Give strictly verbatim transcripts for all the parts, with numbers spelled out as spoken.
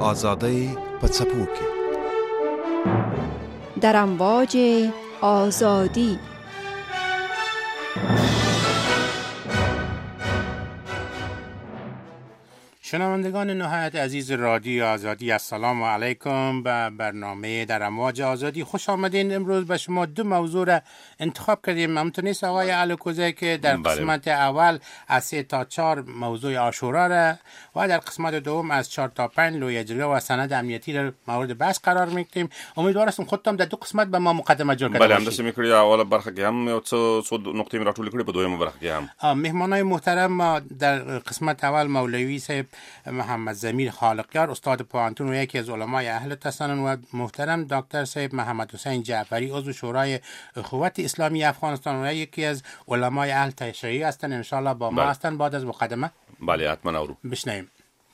آزادۍ په څپو کې در امواج آزادی. شنوندگان نهایت عزیز رادیو آزادی، السلام علیکم. به برنامه در امواج آزادی خوش آمدین. امروز به شما دو موضوع را انتخاب کردیم. ممتون نیست آقای علوکوزه که در قسمت اول از سه تا چهار موضوع عاشورا را و در قسمت دوم از چهار تا پنج لوی جرگه و سند امنیتی را مورد بحث قرار می‌دیم. امیدوار هستم خودتان در دو قسمت به ما مقدمه جور کرده بله، باشید. همداسې می‌کړی. اول برخه کې هم یو څه څو نقطې مې راټولې کړې، په دویمه برخه کې هم مهمانای محترم ما در قسمت اول مولوی صاحب محمد ضمیر خالقیار، استاد پوهنتون و یکی از علمای اهل تسنن، و محترم دکتر صاحب محمد حسین جعفری، عضو شورای اخوت اسلامی افغانستان و یکی از علمای اهل تشیع هستند. ان شاء الله با ما هستند. بعد از مقدمه بله حتما اورو. بشنویم.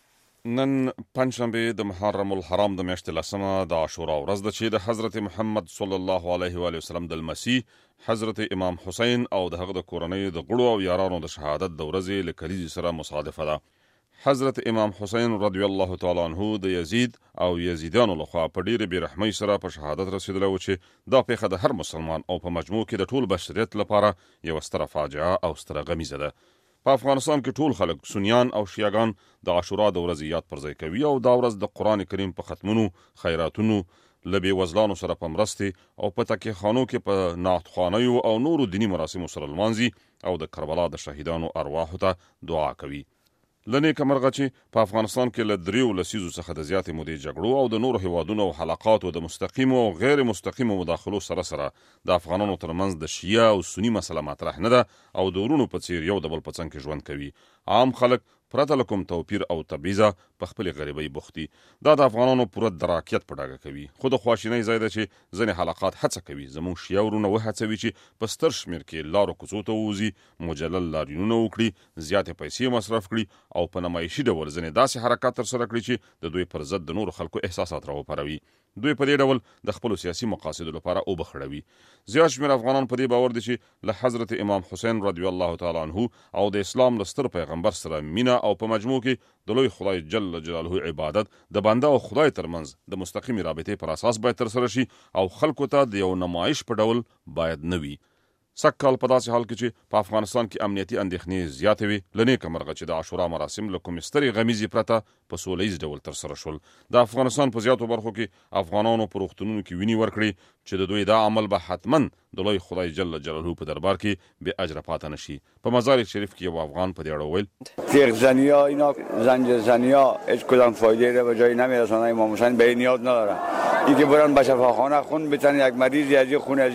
نن پنجشنبه د محرم الحرام د میاشتې لسمه د عاشورا ورځ ده چې د حضرت محمد صلی الله علیه و آله وسلم د المسیح حضرت امام حسین او د هغه د کورنۍ د غړو او یارانو د شهادت د ورځې له کلیزې سره مصادفه ده. حضرت امام حسین رضی الله تعالی عنه د یزید او یزیدانو لخوا په ډیره بیرحمۍ سره په شهادت رسیدلی و چې دا پیښه د هر مسلمان او په مجموع کې د ټول بشریت لپاره یوه ستره فاجعه او ستره غمیزه ده. په افغانستان کې ټول خلک سنیان او شیعګان د عاشورا د ورځې یاد پرځای کوي او دا ورځ د قرآن کریم په ختمونو، خیراتونو، له بېوزلانو سره په مرستې او په تکیهخانو کې په نعتخوانیو او نورو دیني مراسمو سره لمانځي او د کربلا د شهیدانو ارواحو ته دعا کوي. له نیکه مرغه چې په افغانستان کې له دریو لسیزو څخه د زیاتې مودې جګړو او د نورو هیوادونو او حلقاتو د مستقیمو او غیر مستقیمو مداخلو سره سره د افغانانو ترمنځ د شیعه او سني مسله مطرح نه ده او د ورونو په څیر یو د بل په څنګ کې ژوند کوي. عام خلک پرته له کوم توپیر او تبعیضه په خپلې غریبۍ بوختي. دا د افغانانو پوره دراکیت په ډاګه کوي. خو د خواشینۍ ځای ده چې ځینې حلقات هڅه کوي زموږ شیعه ورونه وهڅوي چې په ستر شمېر کې لارو کوڅو ته ووځي، مجلل لاریونونه وکړي، زیاتې پیسې مصرف کړي او په نمایشي ډول ځینې داسې حرکات ترسره کړي چې د دوی پر ضد د نورو خلکو احساسات راوپاروي. دوی په دې ډول د خپلو سیاسي مقاصدو لپاره اوبه خړوي. زیات شمېر افغانان په دې باور دي چې له حضرت امام حسین رضی الله تعالی عنه او د اسلام له ستر پیغمبر سره مینه او په مجموع کې د لوی خدای جل جلاله عبادت د بنده او خدای ترمنځ د مستقیمې رابطې پر اساس باید ترسره شي او خلکو ته د یو نمایش په ډول باید نه وي. سږکال په داسې حال کې چې په افغانستان کې امنیتي اندېښنې زیاتې وي، له نیکه مرغه چې د عاشورا مراسم له کومې سترې غمیزې پرته په سوله ییز ډول ترسره شول. د افغانستان په زیاتو برخو کې افغانانو په روغتونونو کې وینې ورکړې چې د دوی دا عمل به حتما د لوی خدای جل جلاله په دربار کې بې اجره پاتې نه شي. په مزار شریف کې یو افغان په دې اړه وویل: تیغ زنی‌ها، اینا زنجیر زنی‌ها هیچ کدام فایده را به جایی نمی‌رسانند. امام حسین به این نیاز ندارن. اینکه برن به شفاخانه خون بتن یک مریضی از این خون از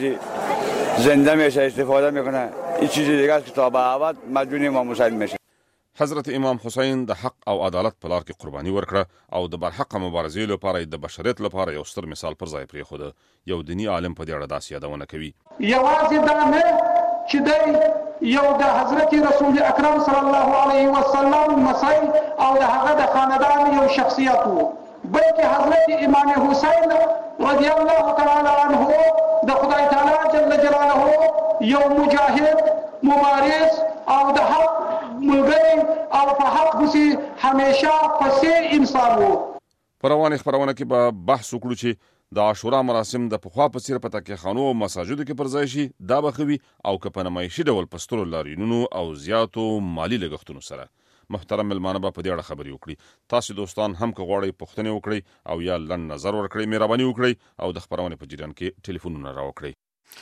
زنده میشه استفاده میکنه، این چیز دیگه است که تا به ابد مدیون امام حسین میشه. حضرت امام حسین د حق او عدالت په لار کې قرباني ورکړه او د برحقه مبارزې لپاره د بشریت لپاره یو ستر مثال پر ځای پرېښوده. یو دیني عالم په دې اړه داسې یادونه کوي: یوازې دا نه چې دی یو د حضرت رسول اکرم صلی الله علیه وسلم مسیح او د هغه د خاندان یو شخصیت و، بلکې حضرت امام حسین رضی الله تعالی عنه د خدای تعالی جل جلاله یو مجاهد، مبارز او د حق ملګری او په حق پسې همیشه پسې انسان و. په روانې خپرونه کې به بحث وکړو چې د عاشورا مراسم د پخوا په څېر په تکیهخانو او مساجدو کې پر ځای شي، دا به ښه وي او که په نمایشي ډول په سترو لاریونونو او زیاتو مالي لګښتونو سره. محترم ملمانه به په دې اړه خبرې وکړي. تاسو دوستان هم که غواړئ پوښتنې وکړئ او یا لنډ نظر ورکړئ، مهرباني وکړئ او د خپرونې په جریان کې ټلیفونونه راوکړئ.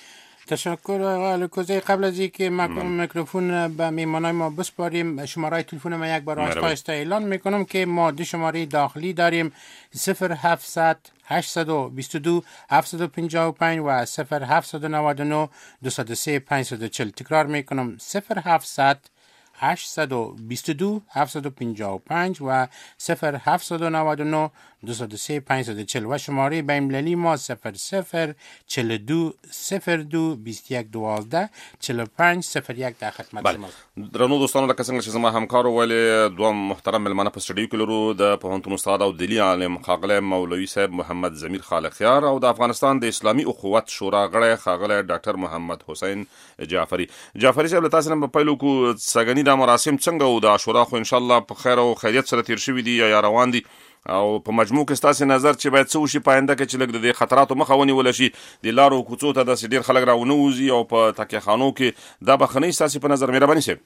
تشکر آقای علوکوزه. قبل از اینکه میکروفون به میهمانای ما بسپاریم، شماره تلفن ما یک بار آهسته اعلان میکنم که ما دو شماره داخلی داریم: صفر هفتصد هشتصد و بیست و دو هفتصد و پنجاه و پنج و صفر هفتصد و نود و نه دویست و سه پانصد و چهل. تکرار میکنم: صفر هفتصد هشتصد و بیست و دو هفتصد و پنجاه و پنج و صفر هفتصد و نود و نه دویست و سه پانصد و چهل و شماره بین‌المللی ما صفر صفر چهل و دو صفر دو بیست و یک دوازده چهل و پنج صفر یک در خدمت شما. درنو دوستانو، لکه څنګه چې زما همکار ویلې، دوه محترم ملمانه په سټډیو کې لرو د پوهنتون استاد او دلی عالم ښاغلی مولوي صاحب محمد ضمیر خالقیار او د افغانستان د اسلامي اخوت شورا غړی ښاغلی ډاکټر محمد حسین جعفری. جعفری صاحب، له تاسو نه په پیل وکړو، سږني دا مراسم څنګه و؟ د عاشورا خو انشاءالله په خیر او خیریت سره تیر شوي دي یا روان دي، او په مجموع کې ستاسو نظر چې باید څه وشي په آینده کې چې لږ د خطراتو مخه ونیول شي، د لارو کوڅو ته داسې ډېر خلک راونه وځي او په تکیه خانو کې دا بخنۍ ستاسو په نظر مهرباني صاحب؟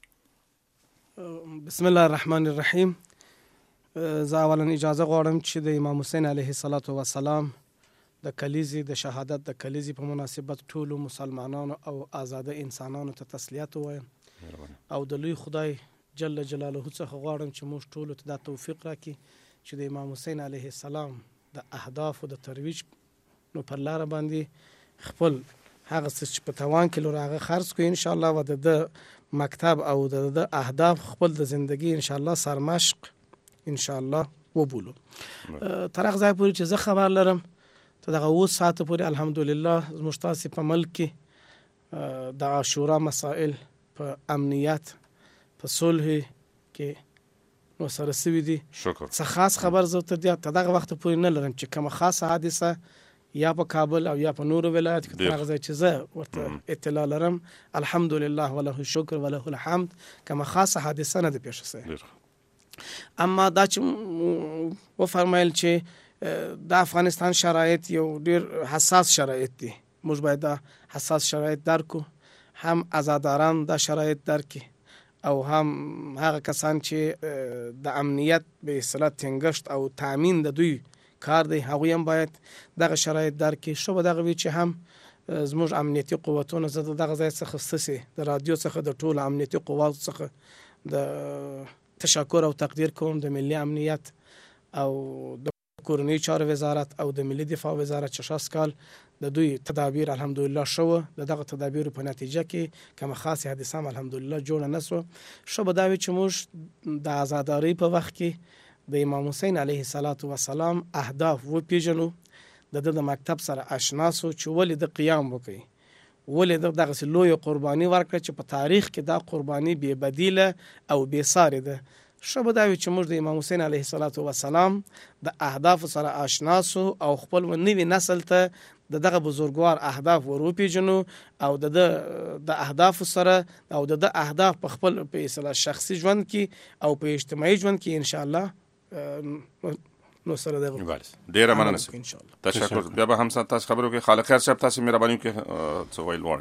بسم الله الرحمن الرحیم. زه اولا اجازه غواړم چې د امام حسین علیه السلام د کلیزې د شهادت د کلیزې په مناسبت ټولو مسلمانانو او آزاده انسانانو ته تسلیت ووایم او د لوی خدای جل جلاله څخه غواړم چې موږ ټولو ته دا توفیق راکړي چې د امام حسین علیه السلام د اهدافو د ترویج نو پر لاره باندې خپل هغه څه چې په توان کې لور هغه خرڅ کړو ان شاء الله، و د مکتب او د اهداف خپل د زندگی ان شاء الله سرمشق ان شاء الله وبولو. تر هغه ځای پورې چې زه خبر لرم ته دغه اوس ساعته پورې الحمدلله زموږ تاسې په ملک کې د عاشورا مسائل په امنیت په صلح کې نو سره سوي دي. شکر. څه خاص خبر زه تر دغه وخت پورې نه لرم چې کومه خاصه حادثه یا په کابل او یا په نورو ولایت کې تر هغه ځای چې زه ورته اطلاع لرم الحمدلله وله الشکر وله الحمد کومه خاصه حادثه نه ده پیښه شوې. اما دا چې وفرمایل چې د افغانستان شرایط یو ډیر حساس شرایط دي، موږ باید دا حساس شرایط درکو، هم ازاداران دا شرایط درکي او هم هغه کسان چې د امنیت به اصطلاح ټینګښت او تامین د دوی کار دی هغوی هم باید دغه شرایط درکي. شو به دغه وي چې هم زموږ امنیتي قوتونه زه دغه ځای څخه ستاسې د رادیو څخه د ټولو امنیتي قواتو څخه د تشکر او تقدیر کوم د ملي امنیت او د کورنۍ چارو وزارت او د ملي دفاع وزارت چې شاس کال د دوی تدابیر الحمدلله شوه، د دغه تدابیرو په نتیجه کې کومه خاصه حادثه هم الحمدلله جوړه نه شوه. شو به دا وي چې موږ د ازادارۍ په وخت کې د امام حسین علیه السلام اهداف وپیژنو، د ده د مکتب سره اشنا سو چې ولې د قیام وکړي، ولې دغسې لویه قرباني ورکړه چې په تاریخ کې دا قرباني بې بدیله او بې سارې ده. ښه به دا وي چې موږ د امام حسین علیه السلام د اهدافو سره اشنا سو او خپل نوي نسل ته د دغه بزرګوار اهداف ور وپېژنو او د د اهدافو سره او د د اهداف په خپل په اصطلاح شخصي ژوند کې او په اجتماعي ژوند کې ان شاء الله نو سره دغه ډیره مننه ان شاء الله. تشکر. بیا به هم تاسو خبرو کې خالق خیر صاحب تاسو مهرباني وکړئ څه ویل غواړئ؟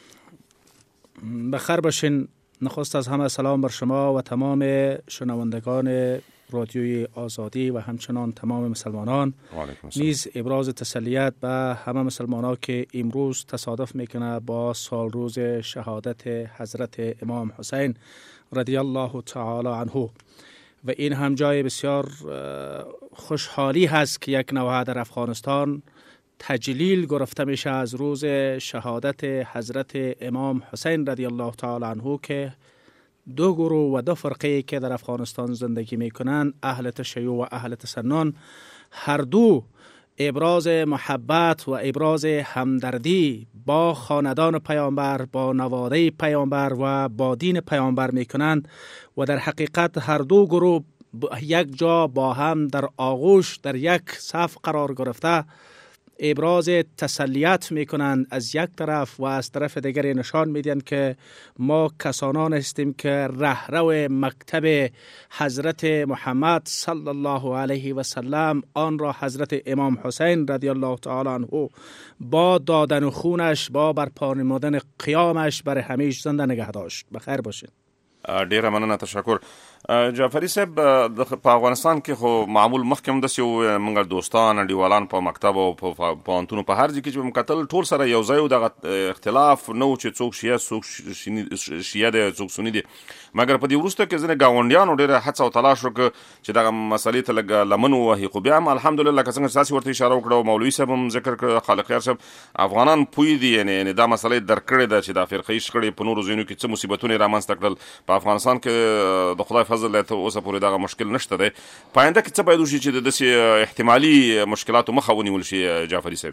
بخیر باشین. نخست از همه سلام بر شما و تمام شنوندگان رادیوی آزادی و همچنان تمام مسلمانان. نیز ابراز تسلیت به همه مسلمانان که امروز تصادف میکنه با سال روز شهادت حضرت امام حسین رضی الله تعالی عنه و این هم جای بسیار خوشحالی هست که یک نوحه در افغانستان تجلیل گرفته میشه از روز شهادت حضرت امام حسین رضی الله تعالی عنه که دو گروه و دو فرقه که در افغانستان زندگی میکنن، اهل تشیع و اهل تسنن، هر دو ابراز محبت و ابراز همدردی با خاندان پیامبر، با نواده پیامبر و با دین پیامبر میکنند و در حقیقت هر دو گروه یک جا با هم در آغوش در یک صف قرار گرفته ابراز تسلیت میکنند از یک طرف و از طرف دیگر نشان میدن که ما کسانان هستیم که رهرو مکتب حضرت محمد صلی الله علیه و سلم آن را حضرت امام حسین رضی الله تعالی عنه با دادن خونش، با برپا نمودن قیامش برای همیشه زنده نگه داشت. بخیر باشید. ډیره مننه. تشکر. جعفری صاحب په افغانستان کې خو معمول مخکې هم داسې و، موږ دوستان انډیوالان په مکتب او په پوهنتونو په هر ځای کې چې به مکتل ټول سره یو ځای و، دغه اختلاف نه و چې څوک شیعه څوک شیعه دی څوک سني دی، مګر په دې وروسته کې ځینې ګاونډیانو ډېره هڅه او تلاش وکړه چې دغه مسلې ته لږ لمن ووهي، خو بیا هم الحمدلله که څنګه چې تاسې ورته اشاره وکړه او مولوي صاحب هم ذکر کړه، خالق خیر صاحب، افغانان پوه دي، یعنې دا مسله یې درک کړې ده چې دا فرقهي شخړې په نورو ځایونو کې څه مصیبتونه یې رامنځته کړل. په افغانستان کې د خدای فضل دی تر اوسه پورې دغه مشکل نشته دی. په آینده کې څه باید وشي چې د داسې احتمالي مشکلاتو مخه ونیول شي؟ جعفري صاحب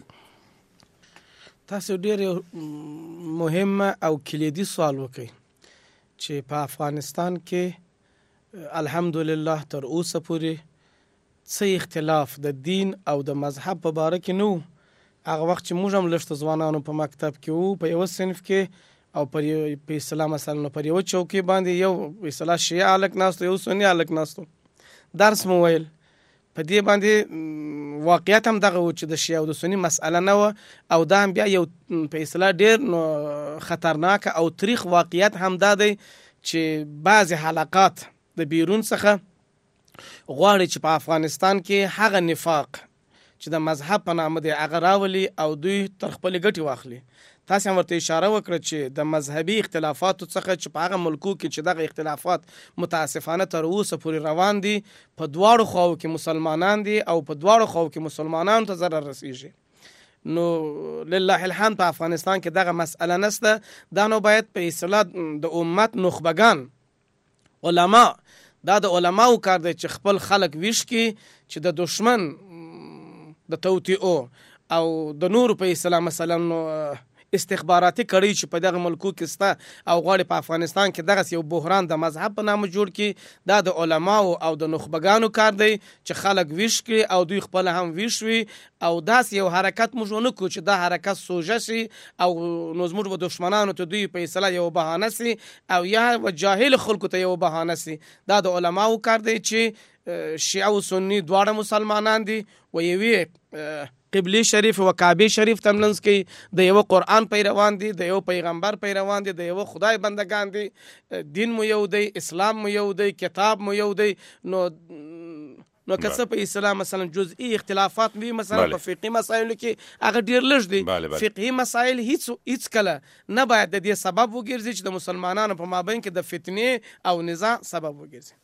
تاسو ډېر مهم او کلیدي سوال وکړئ چې په افغانستان کې الحمدلله تر اوسه پورې څه اختلاف د دین او د مذهب په باره کې نه و. هغه وخت چې موږ هم لږ ځوانانو په مکتب کې وو، په یوه صنف کې او په اصطلاح مثلا پر یو چوکۍ باندې یو اصطلاح شیعه هلک ناستو، یو سني هلک ناستو، درس مو ویل. په دې باندې واقعیت هم دغه و چې د شیعه او د سنی مسأله نه و او دا هم بیا یو په اصطلاح ډېر خطرناک او تاریخ واقعیت هم دا دی چې بعضې حلقات د بیرون څخه غواړي چې په افغانستان کې هغه نفاق چې د مذهب په نامه دی هغه راولي او دوی تر خپلې ګټې واخلي. تاسې هم ورته اشاره وکړه چې د مذهبي اختلافاتو څخه چې په هغه ملکو کې چې دغه اختلافات متاسفانه تر اوسه پورې روان دي په دواړو خواو کې مسلمانان دي او په دواړو خواو کې مسلمانانو ته ضرر رسیږي. نو لله الحمد په افغانستان کې دغه مسأله نسته. دا نو باید په اصطلاح د امت نخبگان علما دا د علماو کار دی چې خپل خلق ویش کی چې د دشمن د توطئو او د نور په اصطلاح مثلا استخباراتي کړي چې په دغه ملکو کې ستا او غواړي په افغانستان کې دغه یو بحران د مذهب په نامه جوړ کړي. دا د علماو او د نخبگانو کار دی چې خلک ویش کړي او دوی خپل هم ویش وي او داسې یو حرکت موږ ونه کړو چې دا حرکت سوژه شي او نو زموږ به دشمنانو ته دوی په اصطلاح یو بهانه سي او یا جاهل خلکو ته یو بهانه سي. دا د علماو کار دی چې شیعه او سنی دواړه مسلمانان دي و یوې قبله شریف و کعبه شریف تمنځ کې د یو قرآن پیروان دي د یو پیغمبر پیروان دي د یو خدای بندگان دي. دین مو یو دی، اسلام مو یو دی، کتاب مو یو دی. نو نو که څه په اسلام مثلا جزئی اختلافات وي مثلا په فقهي مسایلو کې هغه ډیر لږ دي. فقهي مسایل هیڅ هیڅ کله نه باید د دې سبب وګرځي چې د مسلمانانو په مابین کې د فتنې او نزاع سبب وګرځي.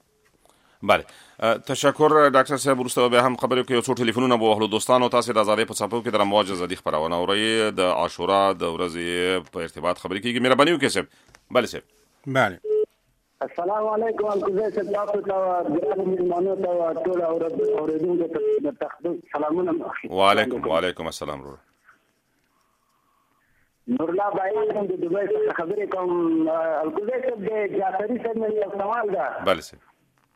بله تشکر ډاکټر صاحب. وروسته بیا هم خبرې کوي. یو څو ټلیفونونه به واخلو. دوستانو تاسې د ازادۍ په څپو کې د امواج ازادي خپرونه اورئ. د عاشورا د ورځې په ارتباط خبرې کېږي. مهرباني وکړئ صاحب. بله صاحب. بله السلام علیکم. الکوزی صاحب تاسو ته ګرانو مېلمانو ته ټول اورېدونکو ته د تقدس سلامونه. وعلیکم وعلیکم السلام. رو نورالله بھائی د دوبۍ څخه خبرې کوم. الکوزی صاحب د جعفري صاحب نه یو سوال ده. بله صاحب.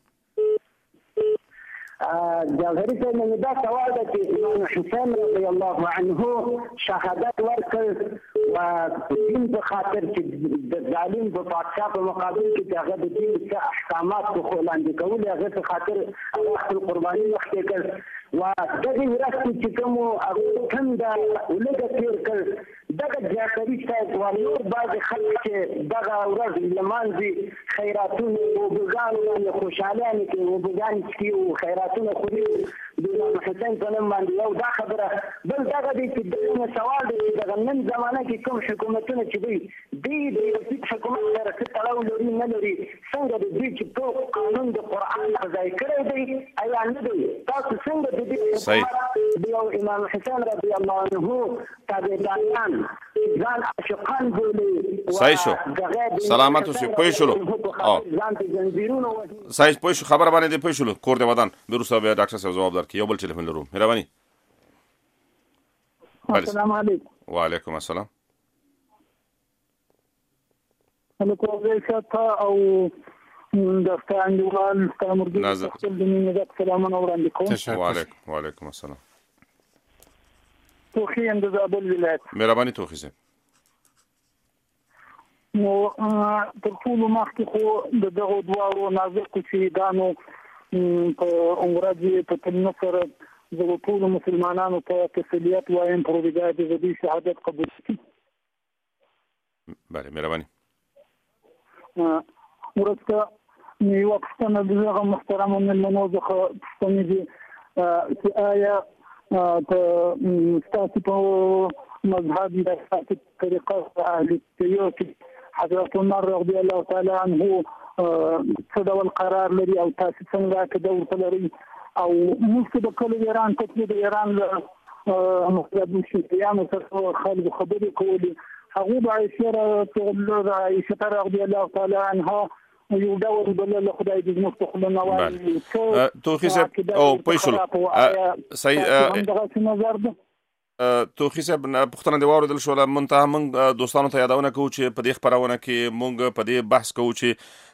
جعفري صاحب نه دا سوال ده چې امام حسین رضی الله عنه شهادت ورکړ و دین په خاطر چې د ظالم په پادشاه په مقابل کې هغه د دین څخه احکامات خو وړاندې کول هغه په خاطر هغه خپل قرباني مخکې کړ و دغه ورځ چې کوم هغه کوم دا ولګه تیر کړ. دغه جعفري صاحب و نور بعض خلک چې دغه ورځ لمانځي خیراتونه او بګان باندې خوشالیانه کې او بګان کې او خیراتونه خوري د امام حسین په نوم باندې یو دا خبره. بل دغه دی چې دغه سوال دی چې دغه نن زمانه کې کوم حکومتونه چې دوی دی د یو حکومت سره څه تړاو لري نه لري څنګه د دوی چې ټول قانون د قرآن ځای کړی دی ایا نه دی؟ تاسو څنګه د دې د یو امام حسین رضی الله عنه تابعداران ځان عاشقان بولي؟ صحیح شو. سلامت اوسئ. پوه شولو. صحیح پوه شو. خبره باندې پوه شولو. کور د ودان وروسته بیا ډاکټر صاحب ځواب درکړي. یو بل ټلیفون لرو. مهرباني. السلام علیکم. وعلیکم السلام. الکوزی صاحب او د ستانډوال ستامرګي خپل د مینه سلامونه وړاندې کوم. تشکر. وعلیکم وعلیکم السلام. توخی اند زابل ولایت. مهرباني توخی صاحب. نو تر ټولو مخکې خو د دغو دواړو نازکو شهیدانو په ورځ په تلنه سره زه ټولو مسلمانانو ته تسلیت وایم پروردګار دې د دوی شهادت قبول کړي. بله مهرباني. وروسته یوه پوښتنه د دغه محترمو مېلمنو څخه پوښتنې دي چې آیا ستاسو په مذهب د ستاسو طریقه اهل تیو کې حضرت عمر رضی الله تعالی عنه څه ډول قرار لري او تاسو څنګه عقیده ورته لرئ او موږ د کله ایران ته د ایران له مختلفو شیعیانو سره خلکو خبرې کولې هغوی به عایشه رضی الله تعالی عنها یو ډول بل له خدای دې زموږ په خوله نه وایي. توخی صاحب او پوه شولو. صحیح توخی صاحب پوښتنه دې واورېدل شوله. منتها موږ دوستانو ته یادونه کوو چې په دې خپرونه کې موږ په دې بحث کوو چې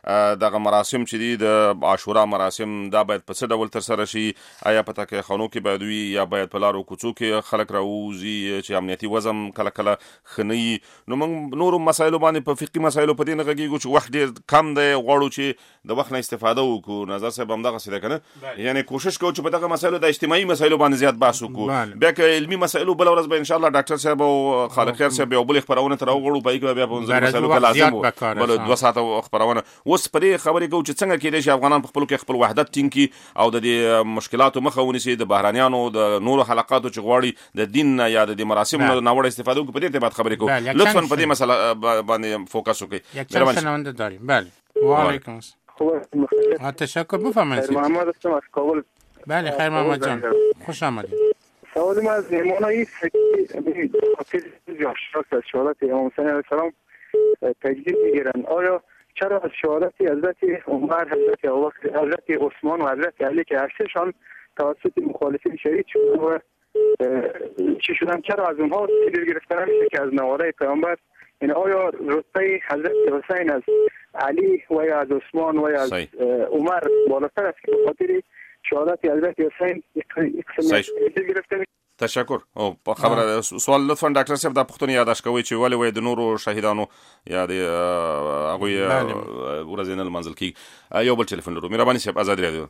دغه مراسم چې دي د عاشورا مراسم دا باید په څه ډول ترسره شي؟ آیا په تکه خانو کې باید وي یا باید په لارو کوڅو کې خلک راوځي چې امنیتي وضع کله کله ښه نه وي؟ نو موږ نورو مسایلو باندې په فقهي مسایلو په دې نه غږیږو چې وخت ډېر کم دی، غواړو چې د وخت نه استفاده وکړو. نظر صاحب همدغسې دی که نه؟ یعنې کوشش کوو چې په دغه مسایلو د اجتماعي مسایلو باندې زیات بحث وکړو. بیا که علمي مسایلو بله ورځ به انشاءالله ډاکټر صاحب او خالق خیر صاحب یو بلې خپرونه ته راوغړو، په هغې کې به بیا په منظمي مسایلو کې لازم و بله دوه ساعته خپرونه. اوس په دې خبرې کوو چې څنګه کېدای شي افغانان په خپلو کې خپل وحدت ټینګ کړي او د دې مشکلاتو مخه ونیسي، د بهرانیانو د نورو حلقاتو چې غواړي د دین نه یا د دې مراسمو نه ناوړه استفاده وکړي. په دې ارتباط خبرې کوو. لطفا په دې مسله باندې فوکس وکړئ. یک چند شنونده داریم. بله و علیکم السلام. تشکر. بفرمایید. محمد هستم از کابل. بله خیر محمد جان، خوش آمدید. سوال ما از مهمانان است که خاطر جاشراک از شهادت امام حسین علیه السلام تجدید میگیرن. آیا چرا از شهادت حضرت عمر، حضرت ابوبکر، حضرت عثمان و حضرت علی که هرسهشان توسط مخالفین شهید شدن و چی شدن، چرا از اونها دلیل گرفته نمیشه که از نواره پیامبر؟ یعنی آیا رتبه حضرت حسین از علی و یا از عثمان و یا از عمر بالاتر است که به خاطر شهادت حضرت حسین یک قسم دلیل گرفته میشه؟ تشکر. او په خبره سوال لطفا ډاکټر صاحب دا پوښتنه یاداښت کوئ چې ولې وایي د نورو شهیدانو یا د هغوی ورځې نه لمانځل کېږي. یو بل ټلیفون لرو. مهرباني صاحب، ازادي رادیو.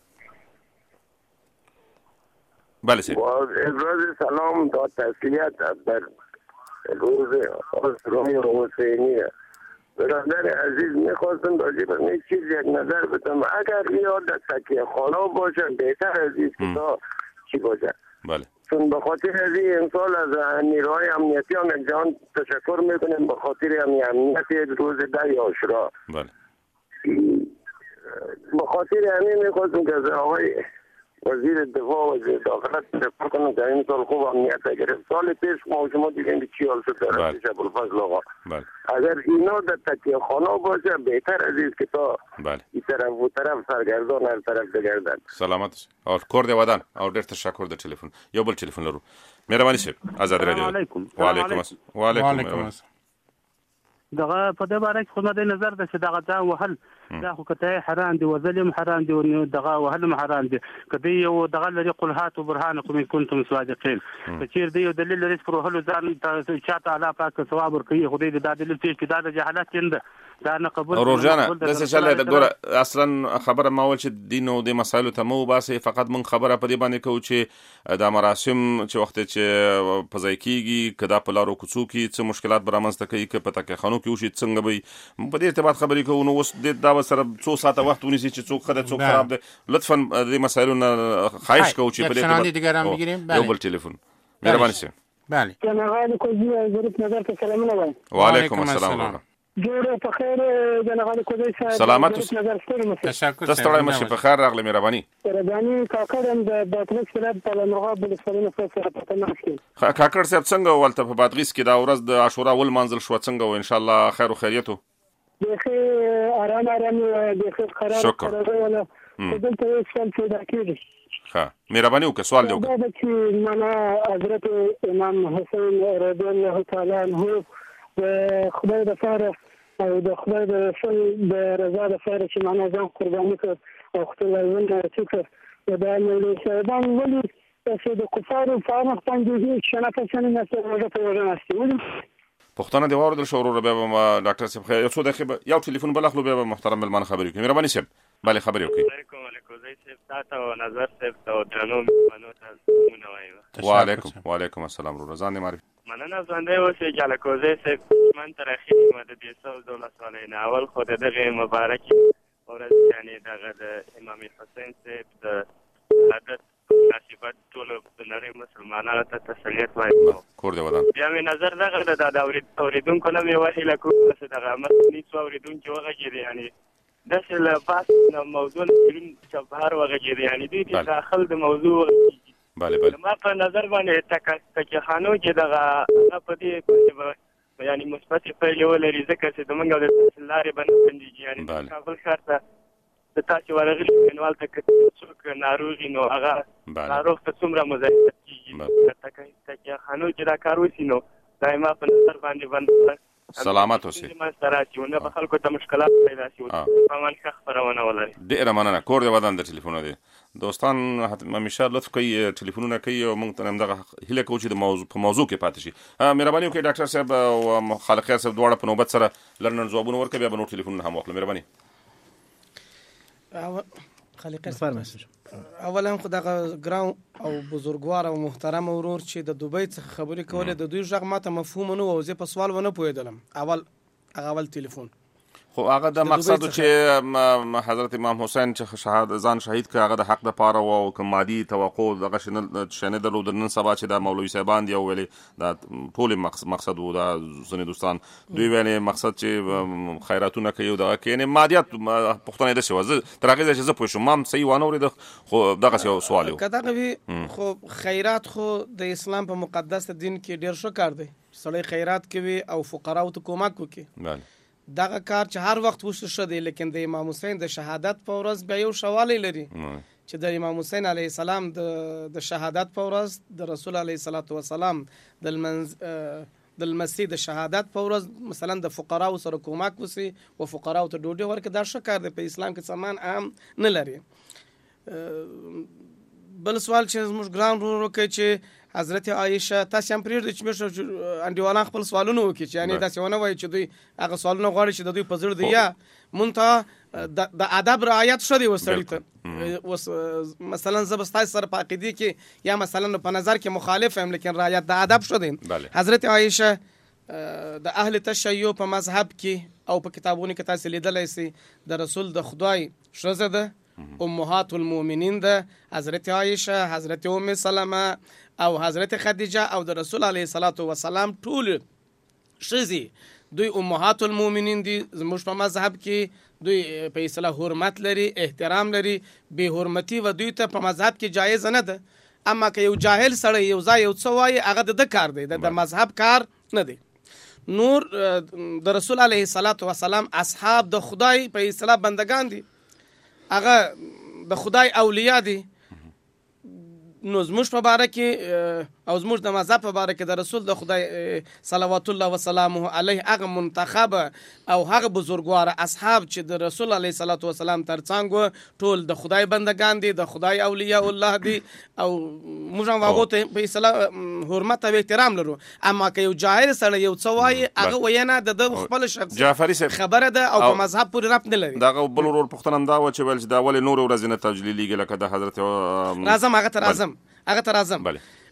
بله صاحب. ابراز سلام تا تسلیت در روز عاشورای حسینیه. برادر عزیز میخواستم راجع به این چیز یک نظر بدم. اگر یاد تکیه خانه باشه بهتر از این که تا چی باشه. بله. چون به خاطر از این امسال از نیروهای امنیتی هم یک جهان تشکر میکنیم به خاطر همین امنیت روز ده عاشورا. بله. به خاطر همین میخواستم که از آقای وزیر دفاع و وزیر داخلت تشکر کنم که این سال خوب امنیت گرفت. سال پیش ما شما دیدیم که چی حال شد در پیش ابوالفضل آقا. بله. اگر اینا در تکیه خانه باشه بهتر از این که تا بله. این طرف و طرف سرگردان هر طرف بگردن. سلامت او کور دی ودان او ډېر تشکر د ټلیفون. یو بل ټلیفون لرو. مهرباني صاحب، آزاد رادیو. وعلیکم. وعلیکم السلام. وعلیکم السلام. دغه په دې باره کې خو مده نظر ده چې دغه ځان وهل دا خو کته حرام دي، وظلم حرام دي، او دغه وهل حرام دي. کدی یو دغه لري قل هاتوا برهانکم ان کنتم صادقین. چې دې یو دلیل لري پر وهل ځان ته چاته الله پاک ثواب ورکړي. خو دې دا دلیل چې دا د جهالت نه دا نه قبول. روزانه د څه چل د ګوره اصلا خبره ما ول چې دین او د مسایلو ته مو باسي، فقط من خبره په دې باندې کوو چې دا مراسم چې وخت چې په ځای کېږي کدا په لارو کوڅو کې څه مشکلات برامنځته کوي که په تکه خانو کې وشي څنګه به په دې ارتباط خبرې کوو. نو اوس دا سره څو ساعته وخت ونیسي چې څوک ښه دی څوک خراب دی. لطفا دې مسایلو نه خواهش کوو چې په دې ارتباط یو بل ټلیفون. مهرباني صاحب. بله. جناب علی کوزی ظریف نظر ته سلامونه وایم. وعلیکم السلام. جوړه په خیر جناب علی کوزی صاحب. سلامت. تشکر. تاسو ته مشه په خیر راغلی. مهرباني. مهرباني کاکړم د باتلیک سره په مرغاب بل سره سره په تماس کې. کاکړ صاحب څنګه ولته په بادغیس کې دا ورځ د عاشورا ول منزل شو څنګه و ان شاء الله خیر او خیریت. دغه آرام آرام دغه قرار شکر. دلته یو څه پیدا کیږي. ها مهرباني وکړه سوال دی وکړه. دا چې معنا حضرت امام حسین رضی الله تعالی عنه د خدای د فاره او د خدای د رسول د رضا د فاره چې معنا ځان قرباني کړ او خپل ژوند راڅکه و دا مولوي صاحبان ولي چې د کفارو فارغ باندې چې نه پېژنې نه څه په وژن است. ولي پښتنه دی واره د شورو بیا به ډاکټر صاحب خیر یو څه دغه یو ټلیفون بل اخلو بیا به محترم ملمان خبرې کوي. مهرباني صاحب. بله خبرې وکړئ. علیکم علیکم زئی صاحب تاسو نظر صاحب ته درنو منو تاسو وایم. وعلیکم وعلیکم السلام ورو ځان معرفي. مننه ژوندې اوسې چې علاکوزی صاحب من تر اخیر مده د څو دولت سالې نه اول خو دغه مبارک ورځ یعنی دغه د امام حسین صاحب د عادت مناسبت ټول د نړۍ مسلمانانو ته تسلیت وایي. کور دی ودان. بیا مې نظر دغه د اوریدونکو نه مې وحیله کوم چې دغه مسلې څو اوریدونکو وغږېدي یعنی داسې له بحث نه موضوع لري چې بهر وغږېدي یعنی دوی د داخل د موضوع بله بله ما په نظر باندې تکه خانو چې دغه هغه په دې یعنی مثبت پیل ولري ځکه چې زمونږ د تحصیل لارې به نه بندېږي یعنی د کابل ښار ته د تاسې ورغلي مینوال ته که څوک ناروغ نو هغه ناروغ ته څومره مزاحمت کېږي. تکه خانو چې دا کار وشي نو دا ما په نظر باندې باندې سلامت اوسئ. نه به خلکو ته مشکلات پیدا شي په امان ښه خپرونه ولري. ډېره مننه. کور دې ودان د ټلیفونه دی دوستان همیشه لطف کوي ټلیفونونه کوي او موږ ته همدغه هیله کوو چې د موضوع په موضوع کې پاتې شي. مهرباني وکړئ ډاکټر صاحب او خالق خیر صاحب دواړه په نوبت سره لرنن ځوابونه ورکړي، بیا به نور ټلیفونونه هم واخلو. مهرباني. خالق خیر اولا خو دغه ګران او بزرګوار او محترم ورور چې د دوبۍ څخه خبرې کولې د دوی غږ ماته مفهوم نه و، زه په سوال ونه پوهېدلم. اول هغه اول ټلیفون خو هغه د مقصد چې حضرت امام حسین چې شهادت ځان شهید کړ هغه د حق د پاره او کوم مادي توقع دغه شنه درلود نن سبا چې د مولوي صاحبان دی ویلې دا ټول مقصد وو دا زنی دوستان دوی ویلې مقصد چې خیراتونه کوي دغه کینه مادیات پښتنه د شوزه تر هغه چې زه پوه شوم مام صحیح وانه ورید خو دغه یو سوال یو کدا کوي خو خیرات خو د اسلام په مقدس دین کې ډیر ښه کار دی. سړی خیرات کوي او فقراو ته کومک وکړي. بله دغه کار چې هر وخت وشو شه دی، لیکن د امام حسین د شهادت په ورځ بیا یو شوالی لري چې د امام حسین علیه السلام د شهادت په ورځ د رسول علیه الصلاة والسلام د المنز د المسیح د شهادت په ورځ مثلا د فقراو سره کومک وسی او فقراو ته ډوډۍ ورکړي. دا ښه کار دی، په اسلام کې سامان عام نه لري. بل سوال چې موږ ګران ورو کوي چې حضرت عایشه تاسو هم پرېږدئ چې موږ انډیوالان خپل سوالونه وکړي چې یعنې داسې ونه وایي چې دوی هغه سوالونه غواړي چې د دوی په زړه دی. یا مونږ د ادب رعایت ښه دی اوس سړي ته. اوس مثلا زه به ستاسو سره په عقیدې کې یا مثلا په نظر کې مخالف یم، لیکن رعایت د ادب ښه دی. حضرت عایشه د اهل تشیع په مذهب کې او په کتابونو کې تاسو لیدلی سئ د رسول د خدای ښځه ده، امهات المؤمنین ده، حضرت عایشه، حضرت ام سلمه او حضرت خدیجه او د رسول علیه الصلاة والسلام ټول ښځې دوی امهات المؤمنین دي. زموږ په مذهب کې دوی په اصطلاح حرمت لري، احترام لري. بې حرمتي و دوی ته په مذهب کې جایز نه ده. اما که یو جاهل سړی یو ځای یو څه وایي هغه د ده کار دی، د مذهب کار نه دی. نور د رسول علیه الصلاة والسلام اصحاب د خدای په اصطلاح بندگان دي، هغه د خدای اولیاء دي. نو زموږ په باره کې او زموږ د مذهب په باره کې د رسول د خدای صلوات الله وسلامه علیه هغه منتخب او هغه بزرګوار اصحاب چې د رسول علیه الصلاة والسلام ترڅنګ ټول د خدای بندگان دي، د خدای اولیاء الله دي او موږ هم هغو ته په اصطلاح حرمت او احترام لرو. اما که یو جاهل سړی یو څه وایي هغه وینا د ده خپل شخصي خبره ده او په مذهب پورې ربط نه لري. دغه بل ورور پوښتنه هم دا وه چې ویل چې دا ولې نورې ورځې نه تجلیلیږي لکه د حضرت راځم هغه ته راځم هغه ته راځم.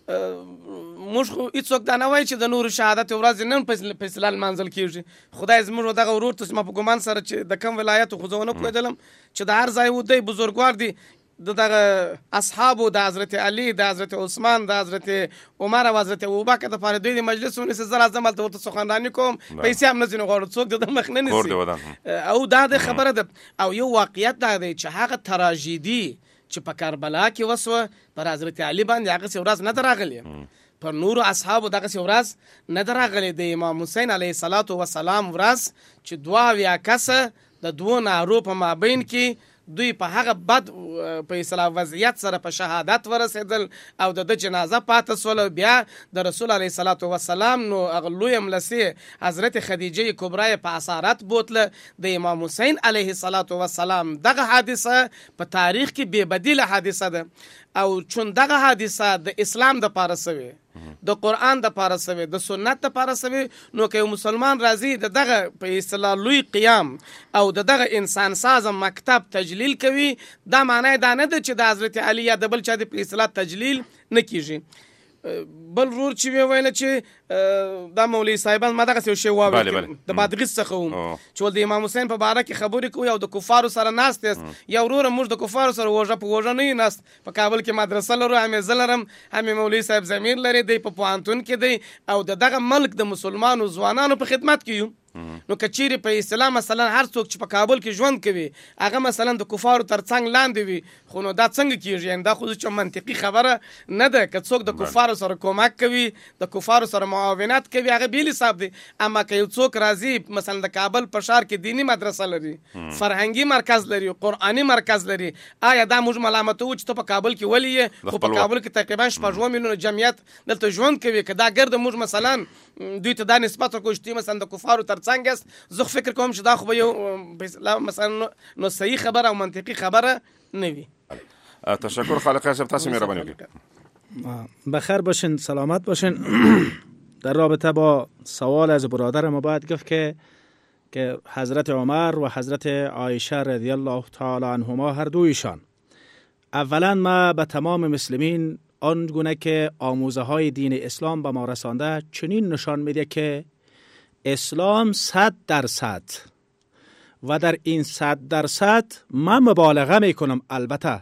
موږ خو هېڅوک دا نه وایي چې د نورو شهادت ورځې نن فیصله لمانځل کېږي. خدای زموږ دغه ورور ته زما په ګمان سره چې د کوم ولایت خو زه ونه پوهېدلم چې د هر ځای و دی بزرګوار دي د دغه اصحابو د حضرت علي، د حضرت عثمان، د حضرت عمر او حضرت ابوبکر دپاره دوی د مجلس ونیسي. زه راځم هلته ورته سخنراني کوم، پیسې هم نه ځینې غواړو، څوک د ده مخ نه نیسي. او دا د خبره ده. او یو واقعیت دا دی چې هغه تراژیدي چې په کربلا کې وسوه پر حضرت علي باندې هغسې ورځ نه ده راغلې، پر نورو اصحابو دغسې ورځ نه ده راغلې. د امام حسین علیه الصلاة والسلام ورځ چې دوه اویا کسه د دوو نارو په مابین کې دوی په هغه بد په اصطلاح وضعیت سره په شهادت ورسېدل او د ده جنازه پاته سوله. بیا د رسول علیه الصلاة والسلام نو هغه لویه ملسې حضرت خدیجه کبرا یې په اسارت بوتله. د امام حسین علیه الصلاة والسلام دغه حادثه په تاریخ کې بې بدیله حادثه ده. او چون دغه حادثه د اسلام د پاره سوی، د قرآن د پاره سوی، د سنت د پاره سوی، نو که یو مسلمان راځي د دغه په اصطلاح لوی قیام او د دغه انسان سازه مکتب تجلیل کوي، دا معنی دا نه ده چې د حضرت علي یا د بل چا د په اصطلاح تجلیل نه کیږي. بل ورور چې وی ویله چې دا مولوي صاحبان ما دغسې یو شی واورېد د بادغیس څخه وم چې ول د امام حسین په باره کې خبرې کوي او د کفارو سره ناست یاست. یا وروره موږ د کفارو سره وژه په وژه نه یو ناست. په کابل کې مدرسه لرو، همې زه لرم، همې مولوي صاحب ضمیر لري، دی په پوهنتون کې دی او د دغه ملک د مسلمانو ځوانانو په خدمت کې یو. نو کچيري په اسلام مثلا هر څوک چې په کابل کې ژوند کوي هغه مثلا د کفارو ترڅنګ لاندې وي، خو نو دا څنګه کیږي؟ یعنی دا خو چې منطقي خبره نه ده. که څوک د کفارو سره کومک کوي، د کفارو سره معاونت کوي، هغه بیل حساب دی. اما که یو څوک راځي مثلا د کابل په ښار کې دینی مدرسه لري، فرهنګي مرکز لري، قرآني مرکز لري، آیا دا موږ ملامتو چې ته په کابل کې ولې یې؟ خو په کابل کې تقریبا شپږ میلیونه جمعیت دلته ژوند کوي. که دا ګرد موږ مثلا دوی ته دا نسبت ورکړو چې مثلا د کفارو ترڅنګ است، زه فکر کوم چې دا خو یو مثلا نو صحیح خبره او منطقي خبره نه وي. تشکر خالق صاحب، تاسو مهرباني وکړئ. بخیر باشین، سلامت باشین. در رابطه با سوال از برادر ما باید گفت که که حضرت عمر و حضرت عایشه رضی الله تعالی عنهما هر دویشان، اولا ما به تمام مسلمین آنگونه که آموزه های دین اسلام به ما رسانده چنین نشان میده که اسلام صد درصد و در این صد درصد من مبالغه میکنم. البته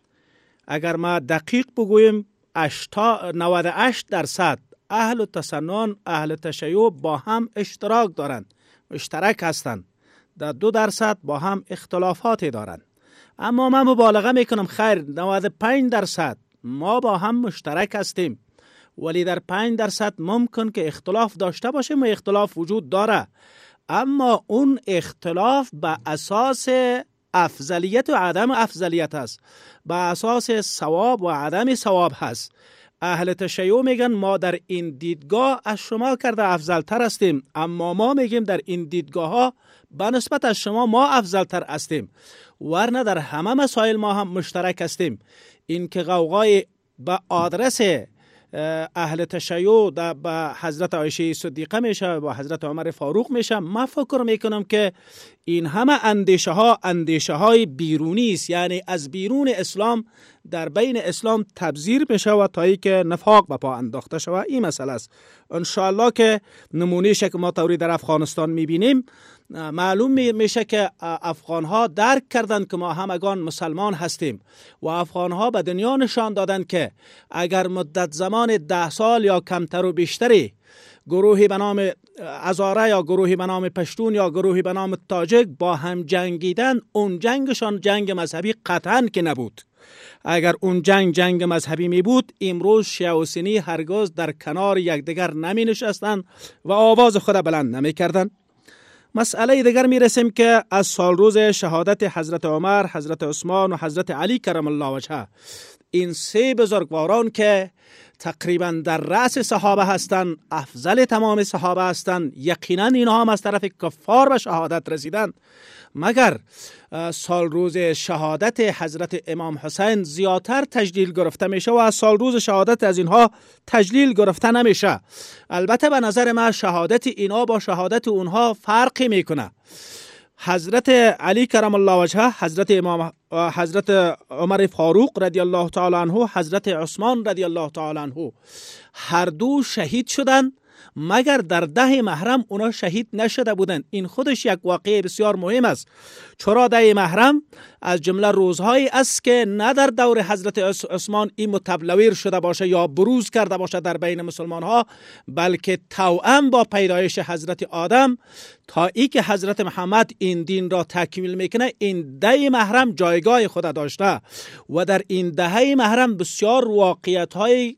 اگر ما دقیق بگوییم نود و هشت درصد اهل تسنن، اهل تشیع با هم اشتراک دارند، مشترک هستند. در دو درصد با هم اختلافاتی دارند. اما من مبالغه میکنم خیر نود و پنج درصد ما با هم مشترک هستیم، ولی در پنج درصد ممکن که اختلاف داشته باشیم و اختلاف وجود داره، اما اون اختلاف به اساس افضلیت و عدم افضلیت هست، به اساس ثواب و عدم ثواب هست. اهل تشیع میگن ما در این دیدگاه از شما کرده افضل تر هستیم، اما ما میگیم در این دیدگاه ها به نسبت از شما ما افضل تر هستیم، ورنه در همه مسائل ما هم مشترک هستیم. این که غوغای به آدرس اهل تشیع به حضرت عایشه صدیقه میشه و حضرت عمر فاروق میشه، من فکر میکنم که این همه اندیشه ها اندیشه های بیرونی است، یعنی از بیرون اسلام در بین اسلام تبذیر میشه و تایی که نفاق به پا انداخته شود. این مسئله است. انشاءالله که نمونه‌ای که ما طوری در افغانستان میبینیم معلوم میشه که افغان ها درک کردن که ما همگان مسلمان هستیم و افغان ها به دنیا نشان دادن که اگر مدت زمان ده سال یا کمتر و بیشتری گروهی به نام هزاره یا گروهی به نام پشتون یا گروهی به نام تاجک با هم جنگیدن، اون جنگشان جنگ مذهبی قطعاً که نبود. اگر اون جنگ جنگ مذهبی می بود امروز شیعه و سنی هرگز در کنار یکدیگر نمی نشستن و آواز خود بلند نمی کردن. مسئله دیگر می رسیم که از سال روز شهادت حضرت عمر، حضرت عثمان و حضرت علی کرم الله وجهه، این سه بزرگواران که تقریبا در رأس صحابه هستند، افضل تمام صحابه هستند، یقینا اینها هم از طرف کفار به شهادت رسیدند، مگر سال روز شهادت حضرت امام حسین زیادتر تجلیل گرفته میشه و از سال روز شهادت از اینها تجلیل گرفته نمیشه. البته به نظر من شهادت اینا با شهادت اونها فرقی میکنه. حضرت علی کرم الله وجهه، حضرت امام حضرت عمر فاروق رضی الله تعالی عنه، حضرت عثمان رضی الله تعالی عنه، هر دو شهید شدند، مگر در ده محرم اونا شهید نشده بودند. این خودش یک واقعه بسیار مهم است، چرا ده محرم از جمله روزهایی است که نه در دور حضرت عثمان این متبلور شده باشه یا بروز کرده باشه در بین مسلمان ها، بلکه توأم با پیدایش حضرت آدم تا ای که حضرت محمد این دین را تکمیل میکنه، این ده محرم جایگاه خود داشته و در این دهه محرم بسیار واقعیت های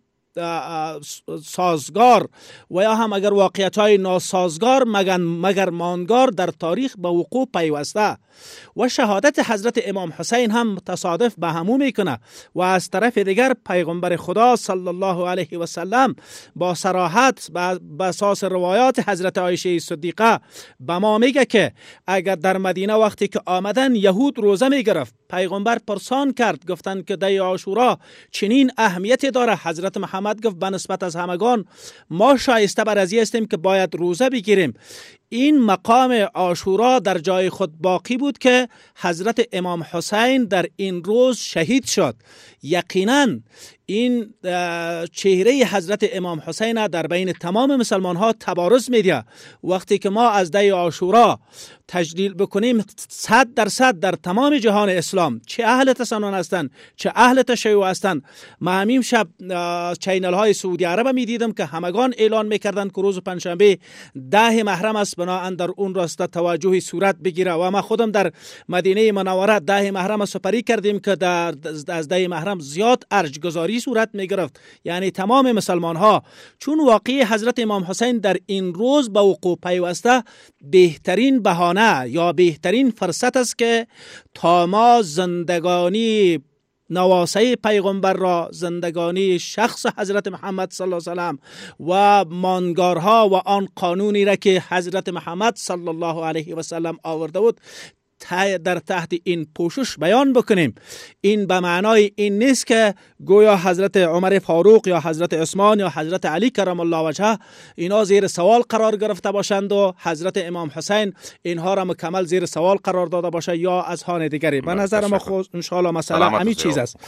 سازگار و یا هم اگر واقعیت های ناسازگار مگر, مگر ماندگار در تاریخ به وقوع پیوسته و شهادت حضرت امام حسین هم تصادف به همو میکنه. و از طرف دیگر پیغمبر خدا صلی الله علیه و سلم با صراحت به اساس روایات حضرت عایشه صدیقه به ما میگه که اگر در مدینه وقتی که آمدن یهود روزه میگرفت، پیغمبر پرسان کرد، گفتند که دی عاشورا چنین اهمیتی داره؟ حضرت محمد گفت به نسبت از همگان ما شایسته بر ازی هستیم که باید روزه بگیریم. این مقام عاشورا در جای خود باقی بود که حضرت امام حسین در این روز شهید شد. یقینا این چهره حضرت امام حسین در بین تمام مسلمان ها تبارز میده. وقتی که ما از دی عاشورا تجلیل بکنیم، صد درصد در تمام جهان اسلام چه اهل تسنن هستند چه اهل تشیع هستند. ما همین شب چینل های سعودی عرب می دیدم که همگان اعلان میکردند که روز پنجشنبه ده محرم است، است، بنابراین در اون راسته توجه صورت بگیره. و ما خودم در مدینه منوره ده محرم سپری کردیم که در از ده محرم زیاد ارج گذاری صورت می گرفت، یعنی تمام مسلمان ها، چون واقعی حضرت امام حسین در این روز به وقوع پیوسته بهترین بهانه یا بهترین فرصت است که تا ما زندگانی نواسه پیغمبر را، زندگانی شخص حضرت محمد صلی الله علیه و سلم و ماندگارها و آن قانونی را که حضرت محمد صلی الله علیه و سلم آورده بود در تحت این پوشش بیان بکنیم. این به معنای این نیست که گویا حضرت عمر فاروق یا حضرت عثمان یا حضرت علی کرم الله وجهه اینا زیر سوال قرار گرفته باشند و حضرت امام حسین اینها را مکمل زیر سوال قرار داده باشه یا از هان دیگری. به نظر ما خود ان شاء الله مسئله همین چیز است.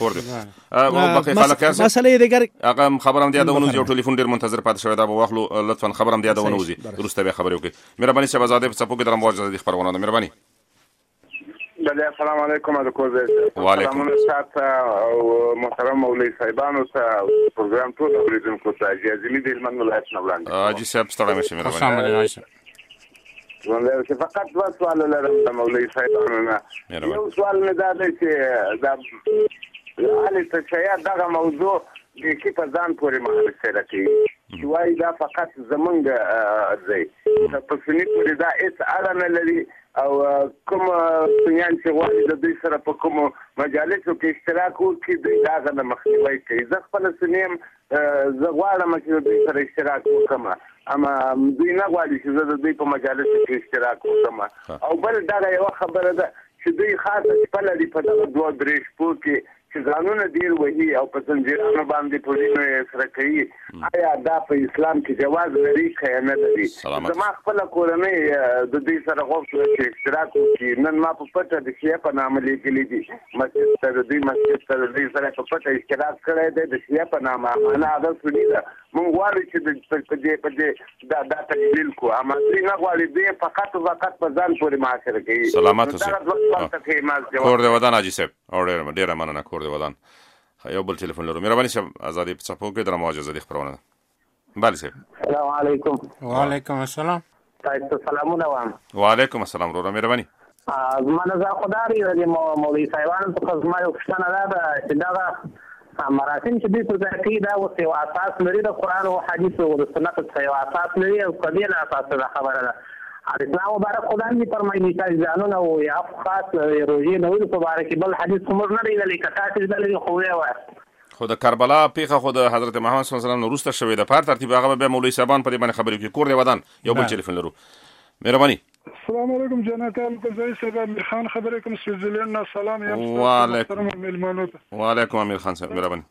مسئله دیگر هغه خبرم دی دا ونوزي او ټلیفون ډیر منتظر پاتې شوی دا به واخلو. لطفا خبرم دی دا ونوزي درسته به خبرې وکړي. مهرباني شاه آزادې په څپو کې درم واجب دي خبرونه. مهرباني. بله السلام علیکم از کوزه. وعلیکم السلام محترم مولوی صاحبانو ته پروګرام ټول اوریدونکو ته اجازه دې من ولایت نه وړاندې. اجي صاحب ستړی مشه. مهرباني. ولې فقط دوه سوال لرم مولوی صاحبانو نه. یو سوال مې دا دی چې دا علي تشیع دغه موضوع کې په ځان پورې محاسبه کوي چې وایي دا فقط زمونږ ځای په سني پورې دا هېڅ اړه نه لري او کوم سنیان چې غواړي د دوی سره په کومو مجالسو کې اشتراک وکړي دوی د هغه نه مخنیوی کوي. زه خپله سني یم، زه غواړم چې د دوی سره اشتراک وکړم، اما دوی نه غواړي چې زه د دوی په مجالسو کې اشتراک وکړم. او بل دغه یوه خبره ده چې دوی خاصه شپه لري په دغه دوه درې شپو کې چې ځانونه ډېر وهي او په زنجیرانو باندې پولیسو یې سره کوي. آیا دا په اسلام کې جواز لري که نه لري؟ زما خپله کورنۍ د دوی سره غوښتله چې اشتراک وکړي. نن ما په پټه د شیعه په نامه لیکلي دي مسجد ته، د دوی مسجد ته د دوی سره په پټه اشتراک کړی دی د شیعه په نامه. انا هغه سني ده، موږ غواړو چې په دې په دې دا دا تجلیل کړو، اما دوی نه غواړي. دوی فقط فقط په ځان پورې محاصره کوي. سلامت اوسئ. کور دې ودان حاجي صاحب. ډېره مننه. کور دې ودان. یو بل ټلیفون لرو. مهرباني شم آزادې په څپو کې درم واجب دي خبرونه. بله صاحب. السلام علیکم. وعلیکم السلام. تاسو سلامونه وایم. وعلیکم السلام ورو. مهرباني. زما نظر خدای دی مولوی صاحبانو څخه زما یو پوښتنه ده چې دغه مراسم چې دوی پر ځای کوي دا اوس یو اساس لري د قرآن او حدیث او د سنت څخه یو اساس لري او په دې اساس ده خبره ده. اسلام مبارک خدای می فرمایي چې ځانونه او یا خاص روزي نه وي په باره کې بل حدیث کومر نه دی لکه تاسو دې لري خو وایي خو د کربلا پیښه خو د حضرت محمد صلی الله علیه وسلم وروسته شوې ده. په ترتیب هغه به مولوی صاحبان په دې باندې خبرې کوي. کور دې ودان. یو بل ټلیفون لرو. مهرباني. السلام علیکم جناب قزای صاحب. امیر خان خبرې کوم سویزرلند نه. سلام یم. وعلیکم وعلیکم امیر خان صاحب. مهرباني.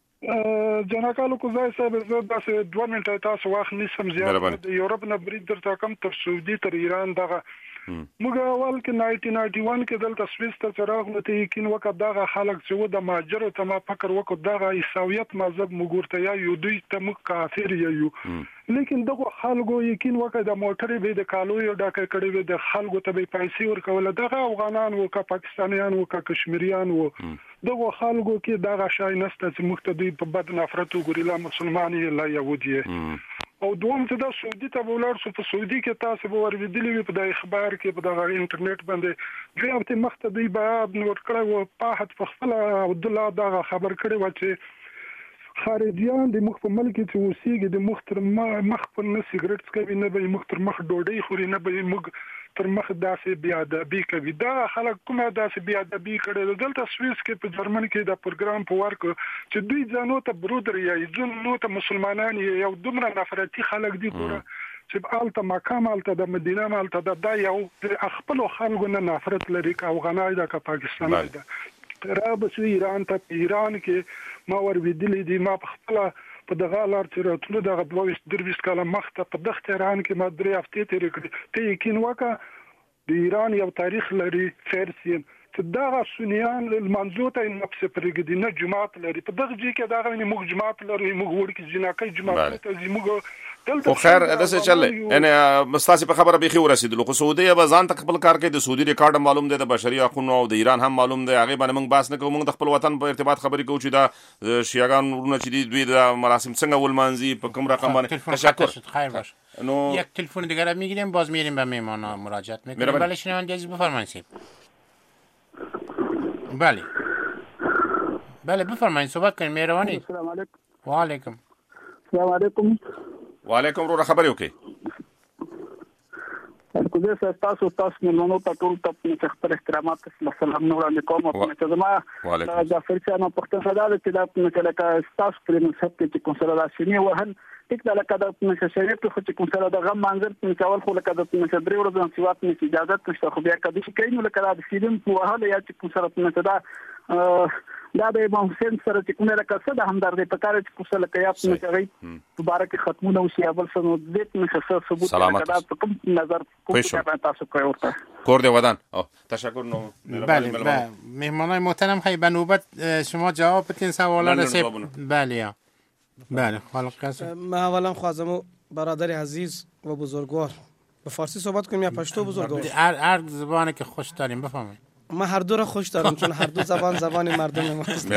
جناب قزای صاحب زه داسې دوه منټه تاسو وخت نیسم زیات. د یورپ نه برید درته کوم تر سعودي تر ایران دغه موږ اول کې نایټین نایټي ون کې دلته سویس ته چراغ لته یقین وکړ دغه خلک چې و د ماجر ته ما فکر وکړ دغه عیسویت مذهب موږ ته یو دوی ته موږ کافر یو، لیکن دغه خلکو یقین وکړ د موټرې به د کالو یو ډاکه کړي وي د خلکو ته به پیسې ورکول. دغه افغانان و که پاکستانیان و که کشمیریان و دغه خلکو کې دغه شای نسته چې موږ ته دوی په بد نفرت وګوري لا مسلمان یې لا یهودي. او دوم چې دا سعودي ته ولاړ شو په سعودي کې تاسو به ورېدلې وي په د اخبار کې په دغه انټرنیټ باندې دوی هفته مخته دوی بیان ورکړی و په حد په خپله عبدالله دغه خبر کړی و چې خارجیان د مخ په ملک کې اوسېږي د مخ تر مخ په نه سیګریټ څکوي نه به مخ تر مخ ډوډۍ خوري نه به موږ تر مخ داسې بې ادبي کوي. دا خلک کومه داسې بې ادبي کړې ده. دلته سویس کې په جرمن کې دا پروګرام په ورکړ چې دوی ځانو ته برودر یې ځانو ته مسلمانان یو دومره نفرتي خلک دي ګوره چې هلته مکه هلته د مدینه هلته دا یو خپلو خلکو نه نفرت لري که افغانای ده که پاکستانای ده. را به سوی ایران ته په ایران کې ما ورېدلې دي. ما په خپله په دغه لار چې راتلو دغه دوه ویشت درویشت کاله مخته په دغه ایران کې ما درې هفتې تېرې کړې. ته یقین وکړه د ایران یو تاریخ لري فارسي چې دغه سنیان لمانځو ته نفس پرېږدي نه جماعت لري. په دغه ځای کې دغه موږ جماعت لرو موږ وړکې جناکۍ جماعت ته ځي موږ دلته خو خیر داسې چل یعنی مستاسي په خبره بيخي ورسېدلو خو سعودي به ځان تک خپل کار کوي د سعودي ریکارډ معلوم دی د بشري حقوقو او د ایران هم معلوم دی هغه باندې موږ باس نه کوو موږ د خپل وطن په ارتباط خبرې کوو چې دا شیعاګان ورونه چې دوی د مراسم څنګه ولمانځي په کوم رقم باندې تشکر خیر باش نو یک تلفن دیگر میگیریم باز میریم به میهمانا مراجعت میکنیم. بله شنونده عزیز بفرمایید. بله بله بفرمایید صحبت کنید مهربانی. السلام علیکم. و علیکم السلام علیکم. و علیکم ورو خبرې وکي. کوزه تاسو تاسو ملونو ته ټول ته خپل احترامات سلام نور علیکم او چې زما د افریقا په پښتون سره د چې د مثلا تاسو پر مصحف کې کنسولاسیونی وهل ټیک دا لکه د مشرف خو چې کوم سره د غم منظر په کول خو لکه د مشدري ورځ د سیوات نه اجازه نشته خو بیا کدي چې کینو لکه د فلم په وهل یا چې کوم سره په دا دا د امام حسین سره چې کومه لکه څه د همدردی په کار چې کوم لکه یا په مشغي مبارک ختمونه او سیابل سره دې نشه ثبوت کړه د کوم نظر کوم تاسو کوي ورته کور دی ودان او تشکر نو بله مهمانای محترم خیلی به نوبت شما جواب بدین سوالا رسید. بله بله خالق قاسم. من اولا خواستم برادر عزیز و بزرگوار به فارسی صحبت کنیم یا پشتو بزرگوار؟ هر هر زبانی که خوش داریم بفهمید. من هر دو را خوش دارم چون هر دو زبان زبان مردم ماست.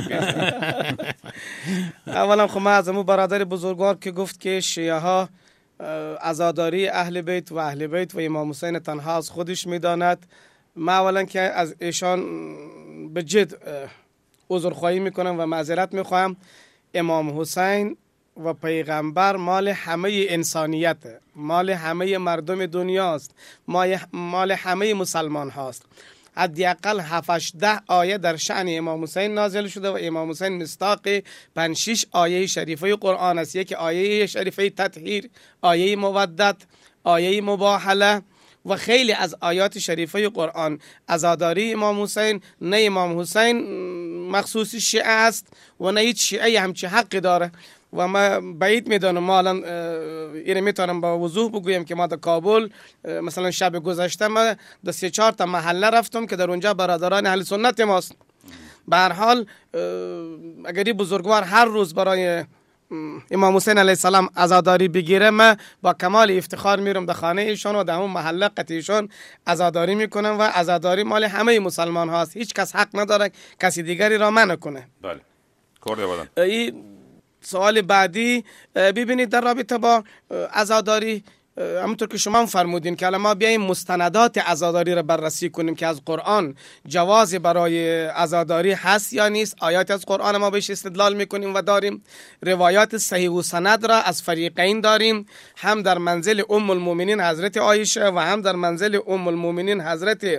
اولا خب من از امو برادر بزرگوار که گفت که شیعه ها عزاداری اهل بیت و اهل بیت و امام حسین تنها از خودش میداند. من اولا که از ایشان به جد عذرخواهی میکنم و معذرت میخواهم. امام حسین و پیغمبر مال همه انسانیت، مال همه مردم دنیاست، مال همه مسلمان هاست. حداقل هفت ده آیه در شأن امام حسین نازل شده و امام حسین مصداق پنج شش آیه شریفه قرآن است. یک آیه شریفه تطهیر، آیه مودت، آیه مباهله و خیلی از آیات شریفه قرآن. عزاداری امام حسین نه امام حسین مخصوص شیعه است و نه هیچ شیعه همچی حق داره و ما بعید میدانم. ما الان اینو میتونم با وضوح بگویم که ما در کابل مثلا شب گذشته ما در سه چهار تا محله رفتم که در اونجا برادران اهل سنت ماست. به هر حال اگری بزرگوار هر روز برای امام حسین علیه السلام عزاداری بگیره من با کمال افتخار میرم در خانه ایشان و در همون محله قطعیشان عزاداری میکنم و عزاداری مال همه مسلمان هاست. هیچ کس حق نداره کسی دیگری را منع کنه. بله کورده بدن. این سوال بعدی ببینید در رابطه با عزاداری همونطور که شما فرمودین که الان ما بیایم مستندات عزاداری را بررسی کنیم که از قرآن جواز برای عزاداری هست یا نیست. آیات از قرآن ما بهش استدلال میکنیم و داریم روایات صحیح و سند را از فریقین داریم، هم در منزل ام المؤمنین حضرت عایشه و هم در منزل ام المؤمنین حضرت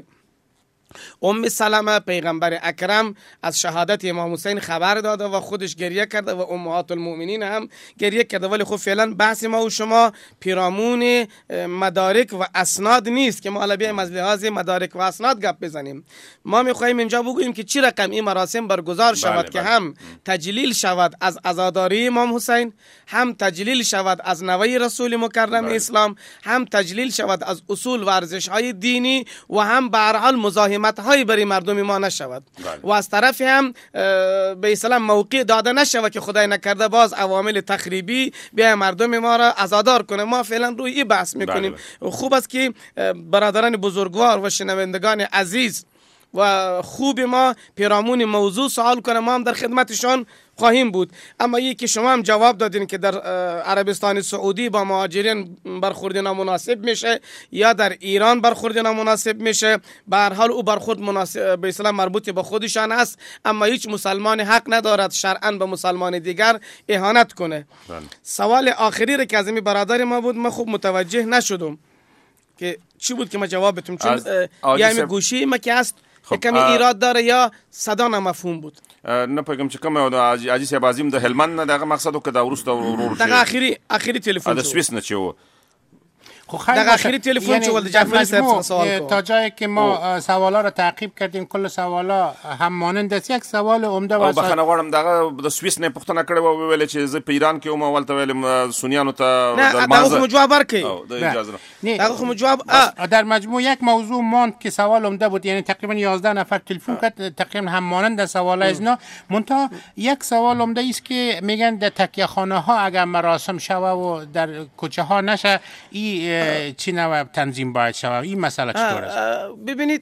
ام سلمه. پیغمبر اکرم از شهادت امام حسین خبر داده و خودش گریه کرده و امهات المؤمنین هم گریه کرده. ولی خب فعلا بحث ما و شما پیرامون مدارک و اسناد نیست که ما حالا بیایم از لحاظ مدارک و اسناد گپ بزنیم. ما میخوایم اینجا بگوییم که چی رقم این مراسم برگزار شود بله که بله. هم تجلیل شود از عزاداری امام حسین، هم تجلیل شود از نوه رسول مکرم بله. اسلام، هم تجلیل شود از اصول و ارزش های دینی و هم به هر حال مزاحمت هایی برای مردم ما نشود بله. و از طرف هم به اسلام موقع داده نشود که خدای نکرده باز عوامل تخریبی بیا مردم ما را عزادار کنه. ما فعلا روی این بحث میکنیم بله. خوب است که برادران بزرگوار و شنوندگان عزیز و خوب ما پیرامون موضوع سوال کنه، ما هم در خدمتشان خواهیم بود. اما یکی شما هم جواب دادین که در عربستان سعودی با مهاجرین برخورد نامناسب میشه یا در ایران برخورد نامناسب میشه. به هر حال او برخورد مناسب به اسلام مربوط به خودشان است، اما هیچ مسلمان حق ندارد شرعاً به مسلمان دیگر اهانت کنه. بله. سوال آخری را که از این برادر ما بود من خوب متوجه نشدم که چی بود که ما جواب بتم، چون یعنی گوشی ما که است خب کمی ایراد داره یا صدا نامفهوم بود. نه پیغام چې کوم د عاجز عظیم د هلمند نه دغه مقصد او که دا ورسته ورور شي دغه اخیری اخیری تلیفون د سویس نه چې و در اخیری تلفن یعنی چه ولد جعفری صاحب سوال تا جایی که ما سوالا رو تعقیب کردیم کل سوالا هم مانند است. یک سوال عمده واسه بخنه غواړم دغه د سویس نه پوښتنه کړې و ویل چې زه په ایران کې وم ولته ویل سنیانو ته نه دغه جواب ورکړي اجازه نه دغه جواب در مجموع یک موضوع ماند که سوال عمده بود، یعنی تقریبا یازده نفر تلفن کرد تقریبا هم مانند سوال از اینا. منتها یک سوال عمده است که میگن در تکیه خانه ها اگر مراسم شوه و در کوچه ها نشه این چی نوع تنظیم باید شوه؟ این مسئله چطور است؟ ببینید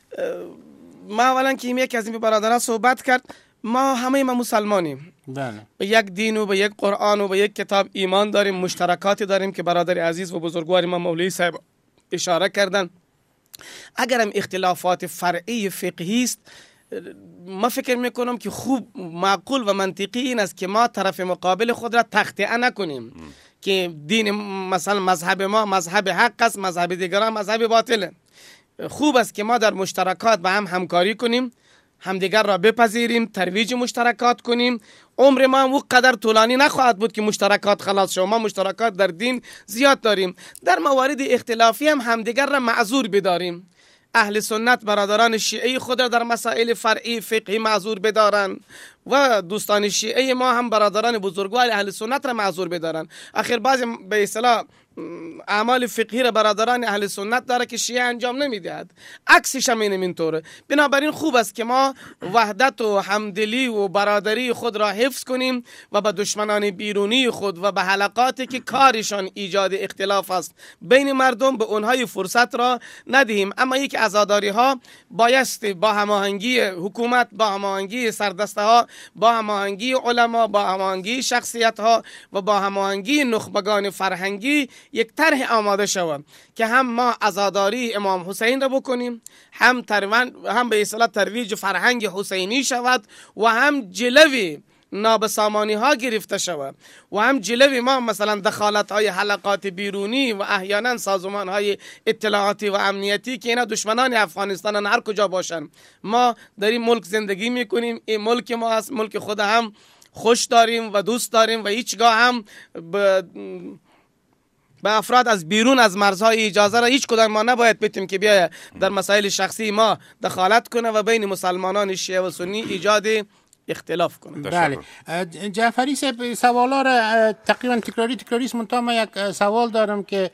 ما اولا که یکی از این برادران صحبت کرد، ما همه ما مسلمانیم. بله. به یک دین و به یک قرآن و به یک کتاب ایمان داریم، مشترکاتی داریم که برادر عزیز و بزرگوار ما مولوی صاحب اشاره کردن. اگر هم اختلافات فرعی فقهی است، ما فکر میکنم که خوب معقول و منطقی این است که ما طرف مقابل خود را تخطئه نکنیم که دین مثلا مذهب ما مذهب حق است، مذهب دیگران مذهب باطله. خوب است که ما در مشترکات با هم همکاری کنیم، همدیگر را بپذیریم، ترویج مشترکات کنیم. عمر ما هم قدر طولانی نخواهد بود که مشترکات خلاص شد. ما مشترکات در دین زیاد داریم. در موارد اختلافی هم همدیگر را معذور بداریم. اهل سنت برادران شیعی خود را در مسائل فرعی فقهی معذور بدارن و دوستان شیعی ما هم برادران بزرگوار اهل سنت را معذور بدارن. آخر بعضی به اصطلاح اعمال فقهی را برادران اهل سنت داره که شیعه انجام نمیدهد، عکسش هم اینطوره. بنابراین خوب است که ما وحدت و همدلی و برادری خود را حفظ کنیم و به دشمنان بیرونی خود و به حلقاتی که کارشان ایجاد اختلاف است بین مردم به اونهای فرصت را ندهیم. اما یک عزاداری ها بایستی با هماهنگی حکومت، با هماهنگی سردسته ها، با هماهنگی علما، با هماهنگی شخصیت ها و با هماهنگی نخبگان فرهنگی یک طرح آماده شود که هم ما عزاداری امام حسین را بکنیم، هم تروان هم به اصطلاح ترویج فرهنگ حسینی شود و هم جلوی نابسامانی ها گرفته شود و هم جلوی ما مثلا دخالت های حلقات بیرونی و احیانا سازمان های اطلاعاتی و امنیتی که اینا دشمنان افغانستان هر کجا باشن. ما در این ملک زندگی میکنیم، این ملک ما است، ملک خود هم خوش داریم و دوست داریم و هیچگاه هم به به افراد از بیرون از مرزهای اجازه را هیچ کدام ما نباید بتیم که بیاید در مسائل شخصی ما دخالت کنه و بین مسلمانان شیعه و سنی ایجاد اختلاف کنه. بله. جعفری صاحب سوالا را تقریبا تکراری تکراری است، منتها من یک سوال دارم که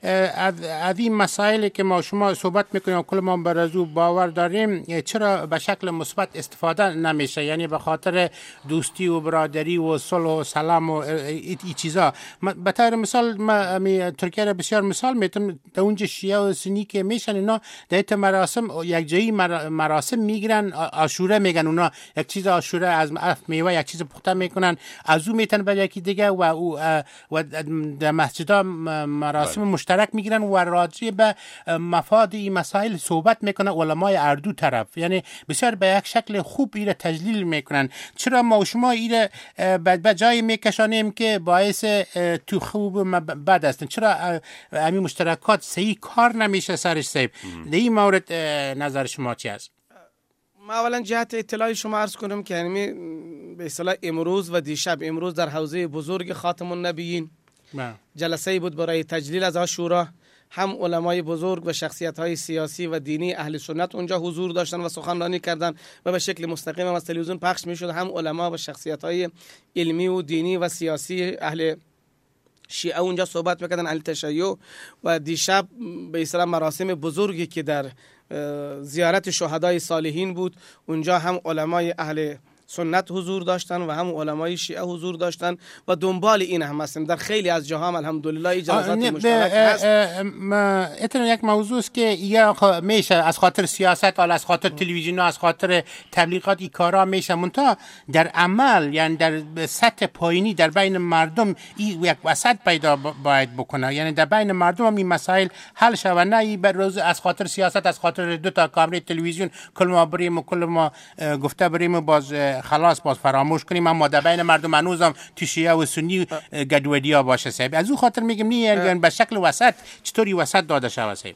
از این مسائلی که ما شما صحبت میکنیم و کل ما بر از او باور داریم چرا به شکل مثبت استفاده نمیشه؟ یعنی به خاطر دوستی و برادری و صلح و سلام و این چیزا. به طور مثال ما ترکیه را بسیار مثال میتونم، در اونجا شیعه و سنی که میشن اینا در مراسم یک جایی مراسم میگیرن، عاشوره میگن اونا، یک چیز عاشوره از میوه یک چیز پخته میکنن، از او میتن به یکی دیگه و او و در مسجدها مراسم مشترک مشترک میگیرن و راجع به مفاد این مسائل صحبت میکنن علمای اردو طرف، یعنی بسیار به یک شکل خوب ایره تجلیل میکنن. چرا ما و شما ایره به جای میکشانیم که باعث تو خوب بد هستن؟ چرا همین مشترکات صحیح کار نمیشه سرش صاحب؟ در این مورد نظر شما چی است؟ ما اولا جهت اطلاع شما عرض کنم که یعنی به اصطلاح امروز و دیشب امروز در حوزه بزرگ خاتم النبیین جلسه بود برای تجلیل از عاشورا. هم علمای بزرگ و شخصیت‌های سیاسی و دینی اهل سنت اونجا حضور داشتن و سخنرانی کردن و به شکل مستقیم از تلویزیون پخش می‌شد. هم علما و شخصیت‌های علمی و دینی و سیاسی اهل شیعه اونجا صحبت می‌کردن، اهل تشیع. و دیشب به اصطلاح مراسم بزرگی که در زیارت شهدای صالحین بود، اونجا هم علمای اهل سنت حضور داشتن و هم علمای شیعه حضور داشتن و دنبال این هم هستیم. در خیلی از جاها الحمدلله جلسات مشترک هست. اتون یک موضوع است که یا میشه از خاطر سیاست و از خاطر تلویزیون و از خاطر تبلیغات این کارا میشه، منتها در عمل یعنی در سطح پایینی در بین مردم این یک وسط پیدا باید بکنه، یعنی در بین مردم هم این مسائل حل شود، نه این بر روز از خاطر سیاست از خاطر دو تا کامره تلویزیون کل ما بریم و کل ما گفته بریم و باز خلاص باز فراموش کنیم. اما در بین مردم هنوزم تو شیعه و سنی گدودیا باشه صاحب. از اون خاطر میگم نه یعنی به شکل وسط چطوری وسط داده شود صاحب؟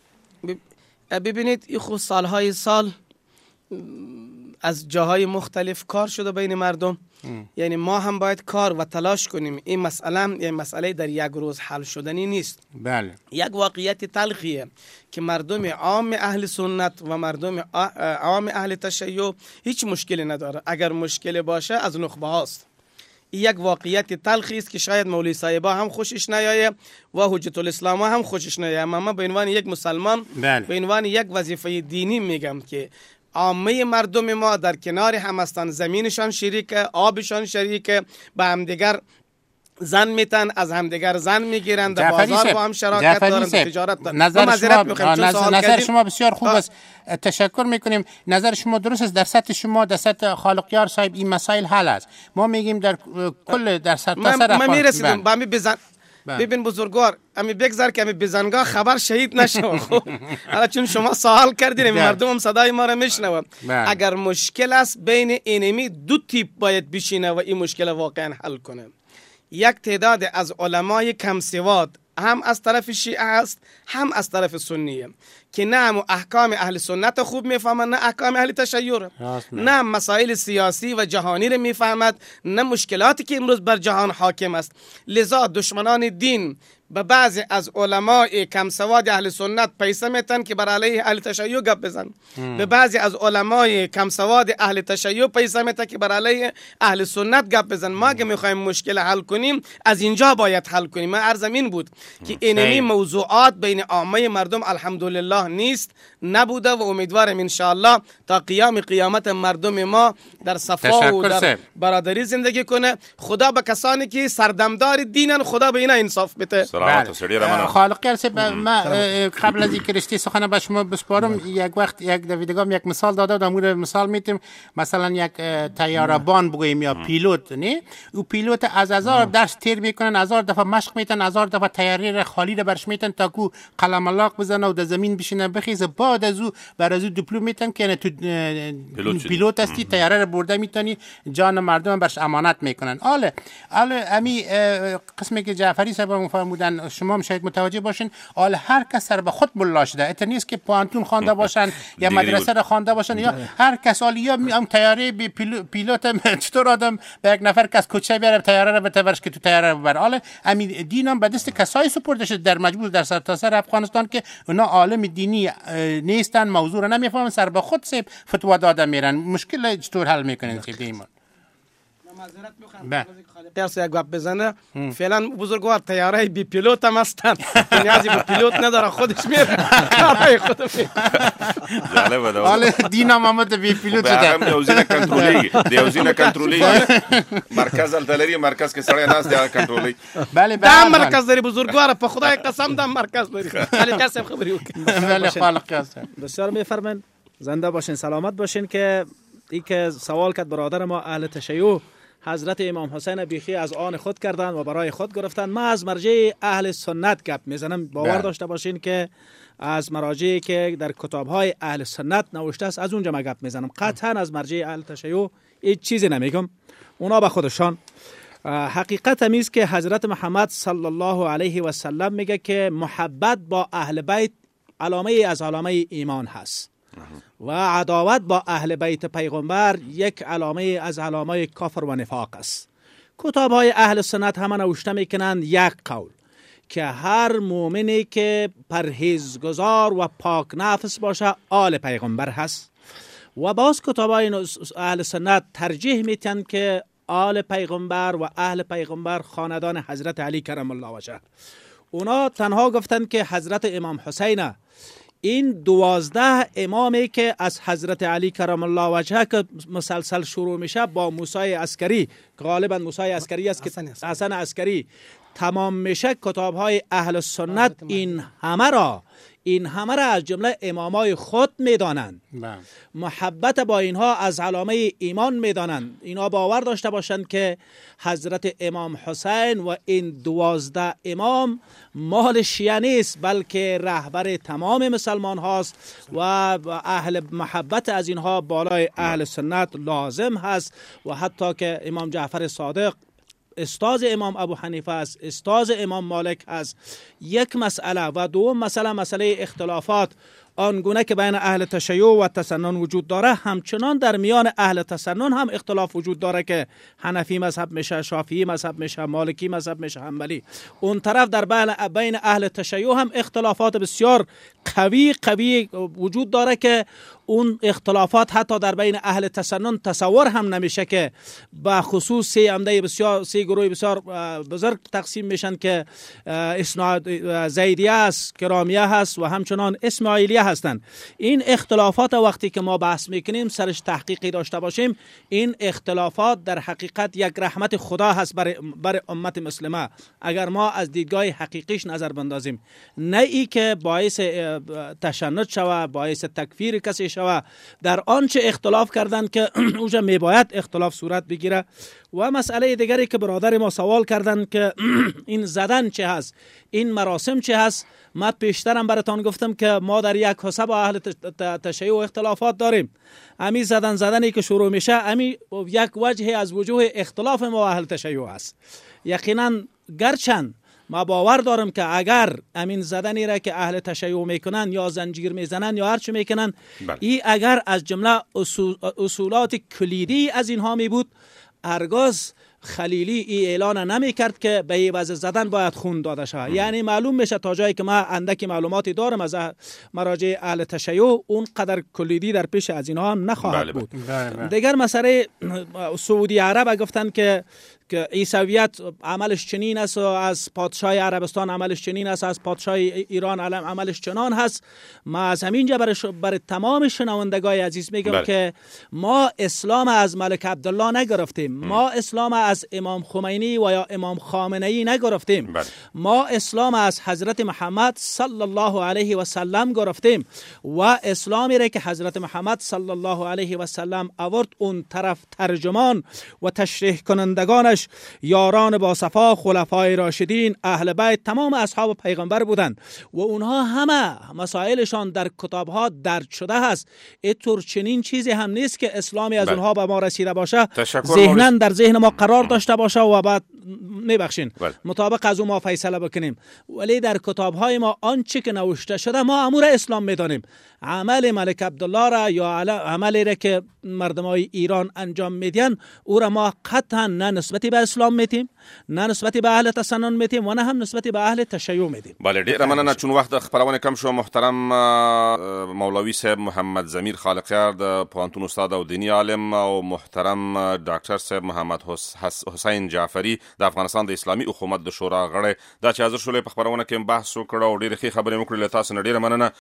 ببینید این خود سالهای سال از جاهای مختلف کار شده بین مردم. یعنی ما هم باید کار و تلاش کنیم. این مسئله یعنی مسئله در یک روز حل شدنی نیست. بله. یک واقعیت تلخیه که مردم عام اهل سنت و مردم عام اهل تشیع هیچ مشکلی نداره. اگر مشکل باشه از نخبه هاست. یک واقعیت تلخی است که شاید مولوی صاحبا هم خوشش نیایه و حجت الاسلام هم خوشش نیایه. اما من به عنوان یک مسلمان بله. به عنوان یک وظیفه دینی میگم که عامه مردم ما در کنار هم هستند، زمینشان شریکه، آبشان شریکه، به همدیگر زن میتن، از همدیگر زن میگیرند، در بازار با هم شراکت دارند، تجارت دارند. نظر شما نظر, نظر شما بسیار خوب است. تشکر میکنیم. نظر شما درست است. در سطح شما، در سطح خالقیار صاحب این مسائل حل است. ما میگیم در کل در سطح من, من میرسیدم با می بزن ببین بزرگوار امی بگذار که امی بزنگاه خبر شهید نشو. حالا چون شما سوال کردین مردم هم صدای ما را میشنون. اگر مشکل است بین اینمی دو تیپ باید بشینه و این مشکل واقعا حل کنه. یک تعداد از علمای کم سواد هم از طرف شیعه است هم از طرف سنیه که نه هم احکام اهل سنت خوب میفهمند نه احکام اهل تشیع، نه مسائل سیاسی و جهانی رو میفهمد، نه مشکلاتی که امروز بر جهان حاکم است. لذا دشمنان دین به بعضی از علمای کم سواد اهل سنت پیسه میتن که بر علیه اهل تشیع گپ بزن. به بعضی از علمای کم سواد اهل تشیع پیسه میتن که بر علیه اهل سنت گپ بزن. ما که میخوایم مشکل حل کنیم از اینجا باید حل کنیم. من عرضم این بود که اینمی موضوعات بین عامه مردم الحمدلله نیست، نبوده و امیدوارم ان شاء الله تا قیام قیامت مردم ما در صفا و در برادری زندگی کنه. خدا به کسانی که سردمدار دینن خدا به اینا انصاف بده. خالق صاحب، ما قبل از اینکه رشته سخن به شما بسپارم یک وقت یک دویدگام یک مثال داده بودم. اون مثال میتیم مثلا یک طیاره‌بان بگوییم یا پیلوت، نه او پیلوت از هزار درس تیر میکنن، هزار دفعه مشق میتن، هزار دفعه تیاری خالی رو برش میتن تا کو قلم الاق بزنه و در زمین بشینه بخیزه. بعد از او بر از او دیپلم میتن که تو پیلوت هستی، طیاره رو برده میتونی، جان مردم برش امانت میکنن. حالا حالا امی قسمی که جعفری صاحب فرمودن شما هم شاید متوجه باشین، حالا هر کس سر به خود ملا شده. ات نیست که پانتون خوانده باشن یا مدرسه رو خوانده باشن، یا هر کس حالا یا هم طیاره بی پیلوت چطور آدم به یک نفر کس کوچه بیاره طیاره رو بتورش که تو طیاره رو ببره. حالا امی دینم به دست کسایی سپرده شده در مجبور در سرتاسر افغانستان که اونا عالم دینی نیستن، موضوع رو نمیفهمن، سر به خود سیب فتوا داده میرن. مشکل چطور حل میکنین سیب ایمان؟ معذرت میخوام درس یک گپ بزنه. فعلا بزرگوار طیاره بی پیلوت هم هستن، نیازی به پیلوت نداره، خودش میره کارهای خودش. جالبه. حالا دینا محمد بی پیلوت شده. هم دیوزینه کنترلی، دیوزینه کنترلی. مرکز التلری مرکز که سړی ناس دی کنترلی. بله دا مرکز داری بزرگوار، په خدای قسم دا مرکز داری. علی قاسم خبری وکړه. بله خالق قاسم. بسیار میفرمایید. زنده باشین، سلامت باشین. که ای که سوال کرد برادر ما اهل تشیع، حضرت امام حسین بیخی از آن خود کردن و برای خود گرفتن. ما از مرجع اهل سنت گپ میزنم. باور داشته باشین که از مراجعی که در کتاب‌های اهل سنت نوشته است از اونجا ما گپ میزنم. قطعا از مرجع اهل تشیع هیچ چیزی نمیگم. اونا به خودشان. حقیقت هم است که حضرت محمد صلی الله علیه و سلم میگه که محبت با اهل بیت علامه از علامه ایمان هست و عداوت با اهل بیت پیغمبر یک علامه از علامه کفر و نفاق است. کتاب های اهل سنت همه نوشته میکنند یک قول که هر مؤمنی که پرهیزگزار و پاک نفس باشه آل پیغمبر هست، و باز کتاب های اهل سنت ترجیح میتن که آل پیغمبر و اهل پیغمبر خاندان حضرت علی کرم الله وجهه. اونا تنها گفتند که حضرت امام حسین، این دوازده امامی که از حضرت علی کرم الله وجهه که مسلسل شروع میشه با موسی عسکری، غالبا موسی عسکری است که حسن عسکری تمام میشه، کتاب های اهل سنت این همه را این همه را از جمله امامای خود میدانند. محبت با اینها از علامه ایمان میدانند. اینا باور داشته باشند که حضرت امام حسین و این دوازده امام مال شیعه نیست، بلکه رهبر تمام مسلمان هاست و اهل محبت از اینها بالای اهل سنت لازم هست. و حتی که امام جعفر صادق استاد امام ابو حنیفه است، استاد امام مالک است. یک مسئله و دوم مسئله مسئله اختلافات آنگونه که بین اهل تشیع و تسنن وجود داره، همچنان در میان اهل تسنن هم اختلاف وجود داره که حنفی مذهب میشه، شافعی مذهب میشه، مالکی مذهب میشه، حنبلی. اون طرف در بین اهل تشیع هم اختلافات بسیار قوی قوی وجود داره که اون اختلافات حتی در بین اهل تسنن تصور هم نمیشه که به خصوص سه عمده بسیار سه گروه بسیار بزرگ تقسیم میشن که اسناد زیدیه است، کرامیه هست و همچنان اسماعیلیه هستند. این اختلافات وقتی که ما بحث میکنیم سرش تحقیقی داشته باشیم، این اختلافات در حقیقت یک رحمت خدا هست برای بر امت مسلمه اگر ما از دیدگاه حقیقیش نظر بندازیم، نه ای که باعث تشنج شوه، باعث تکفیر کسی شوه. در آنچه اختلاف کردن که اوجا میباید اختلاف صورت بگیره. و مسئله دیگری که برادر ما سوال کردن که این زدن چه هست، این مراسم چه هست، ما پیشترم براتان گفتم که ما در یک حساب اهل تشیع و اختلافات داریم. امی زدن زدنی که شروع میشه امی یک وجه از وجوه اختلاف ما اهل تشیع است. یقینا گرچند ما باور دارم که اگر امین زدنی را که اهل تشیع میکنن یا زنجیر میزنن یا هر چی میکنن، این اگر از جمله اصول اصولات کلیدی از اینها می بود، هرگز خلیلی ای اعلان نمی کرد که به وضع زدن باید خون داده شود. یعنی معلوم میشه تا جایی که ما اندکی معلوماتی دارم از مراجع اهل تشیع، اون قدر کلیدی در پیش از اینها نخواهد بود. دیگر مسئله سعودی عرب گفتن که که عیسویت عملش چنین است و از پادشاه عربستان عملش چنین است، از پادشاه ایران عملش چنان هست. ما از همینجا برای, برای تمام شنوندگان عزیز میگم بله. که ما اسلام از ملک عبدالله نگرفتیم، ما اسلام از امام خمینی و یا امام خامنه ای نگرفتیم، بله. ما اسلام از حضرت محمد صلی الله علیه و سلم گرفتیم و اسلامی را که حضرت محمد صلی الله علیه و سلم آورد اون طرف ترجمان و تشریح کنندگان یاران با صفا، خلفای راشدین، اهل بیت، تمام اصحاب پیغمبر بودند و اونها همه مسائلشان در کتابها درج شده هست. اینطور چنین چیزی هم نیست که اسلامی از بل. اونها به ما رسیده باشه، ذهناً در ذهن ما قرار داشته باشه و بعد میبخشین مطابق از اون ما فیصله بکنیم. ولی در کتابهای ما آنچه که نوشته شده ما امور اسلام میدانیم. عمل ملک عبدالله را یا عملی را که مردمای ایران انجام میدن او را ما قطعا نه نسبتی به اسلام میتیم، نه نسبتی به اهل تسنن میتیم و نه هم نسبتی به اهل تشیع میتیم. بله ډیر مننه. چون وخت خبرونه کم شو، محترم مولوی صاحب محمد ضمیر خالقیار د پوهنتون استاد او دینی عالم او محترم ډاکټر صاحب محمد حسین جعفری د افغانستان د اسلامي حکومت د شورا غړی دا چې حاضر شولې په خبرونه کې بحث وکړو او ډیره ښه خبرې وکړې. له تاسو نه ډیره مننه.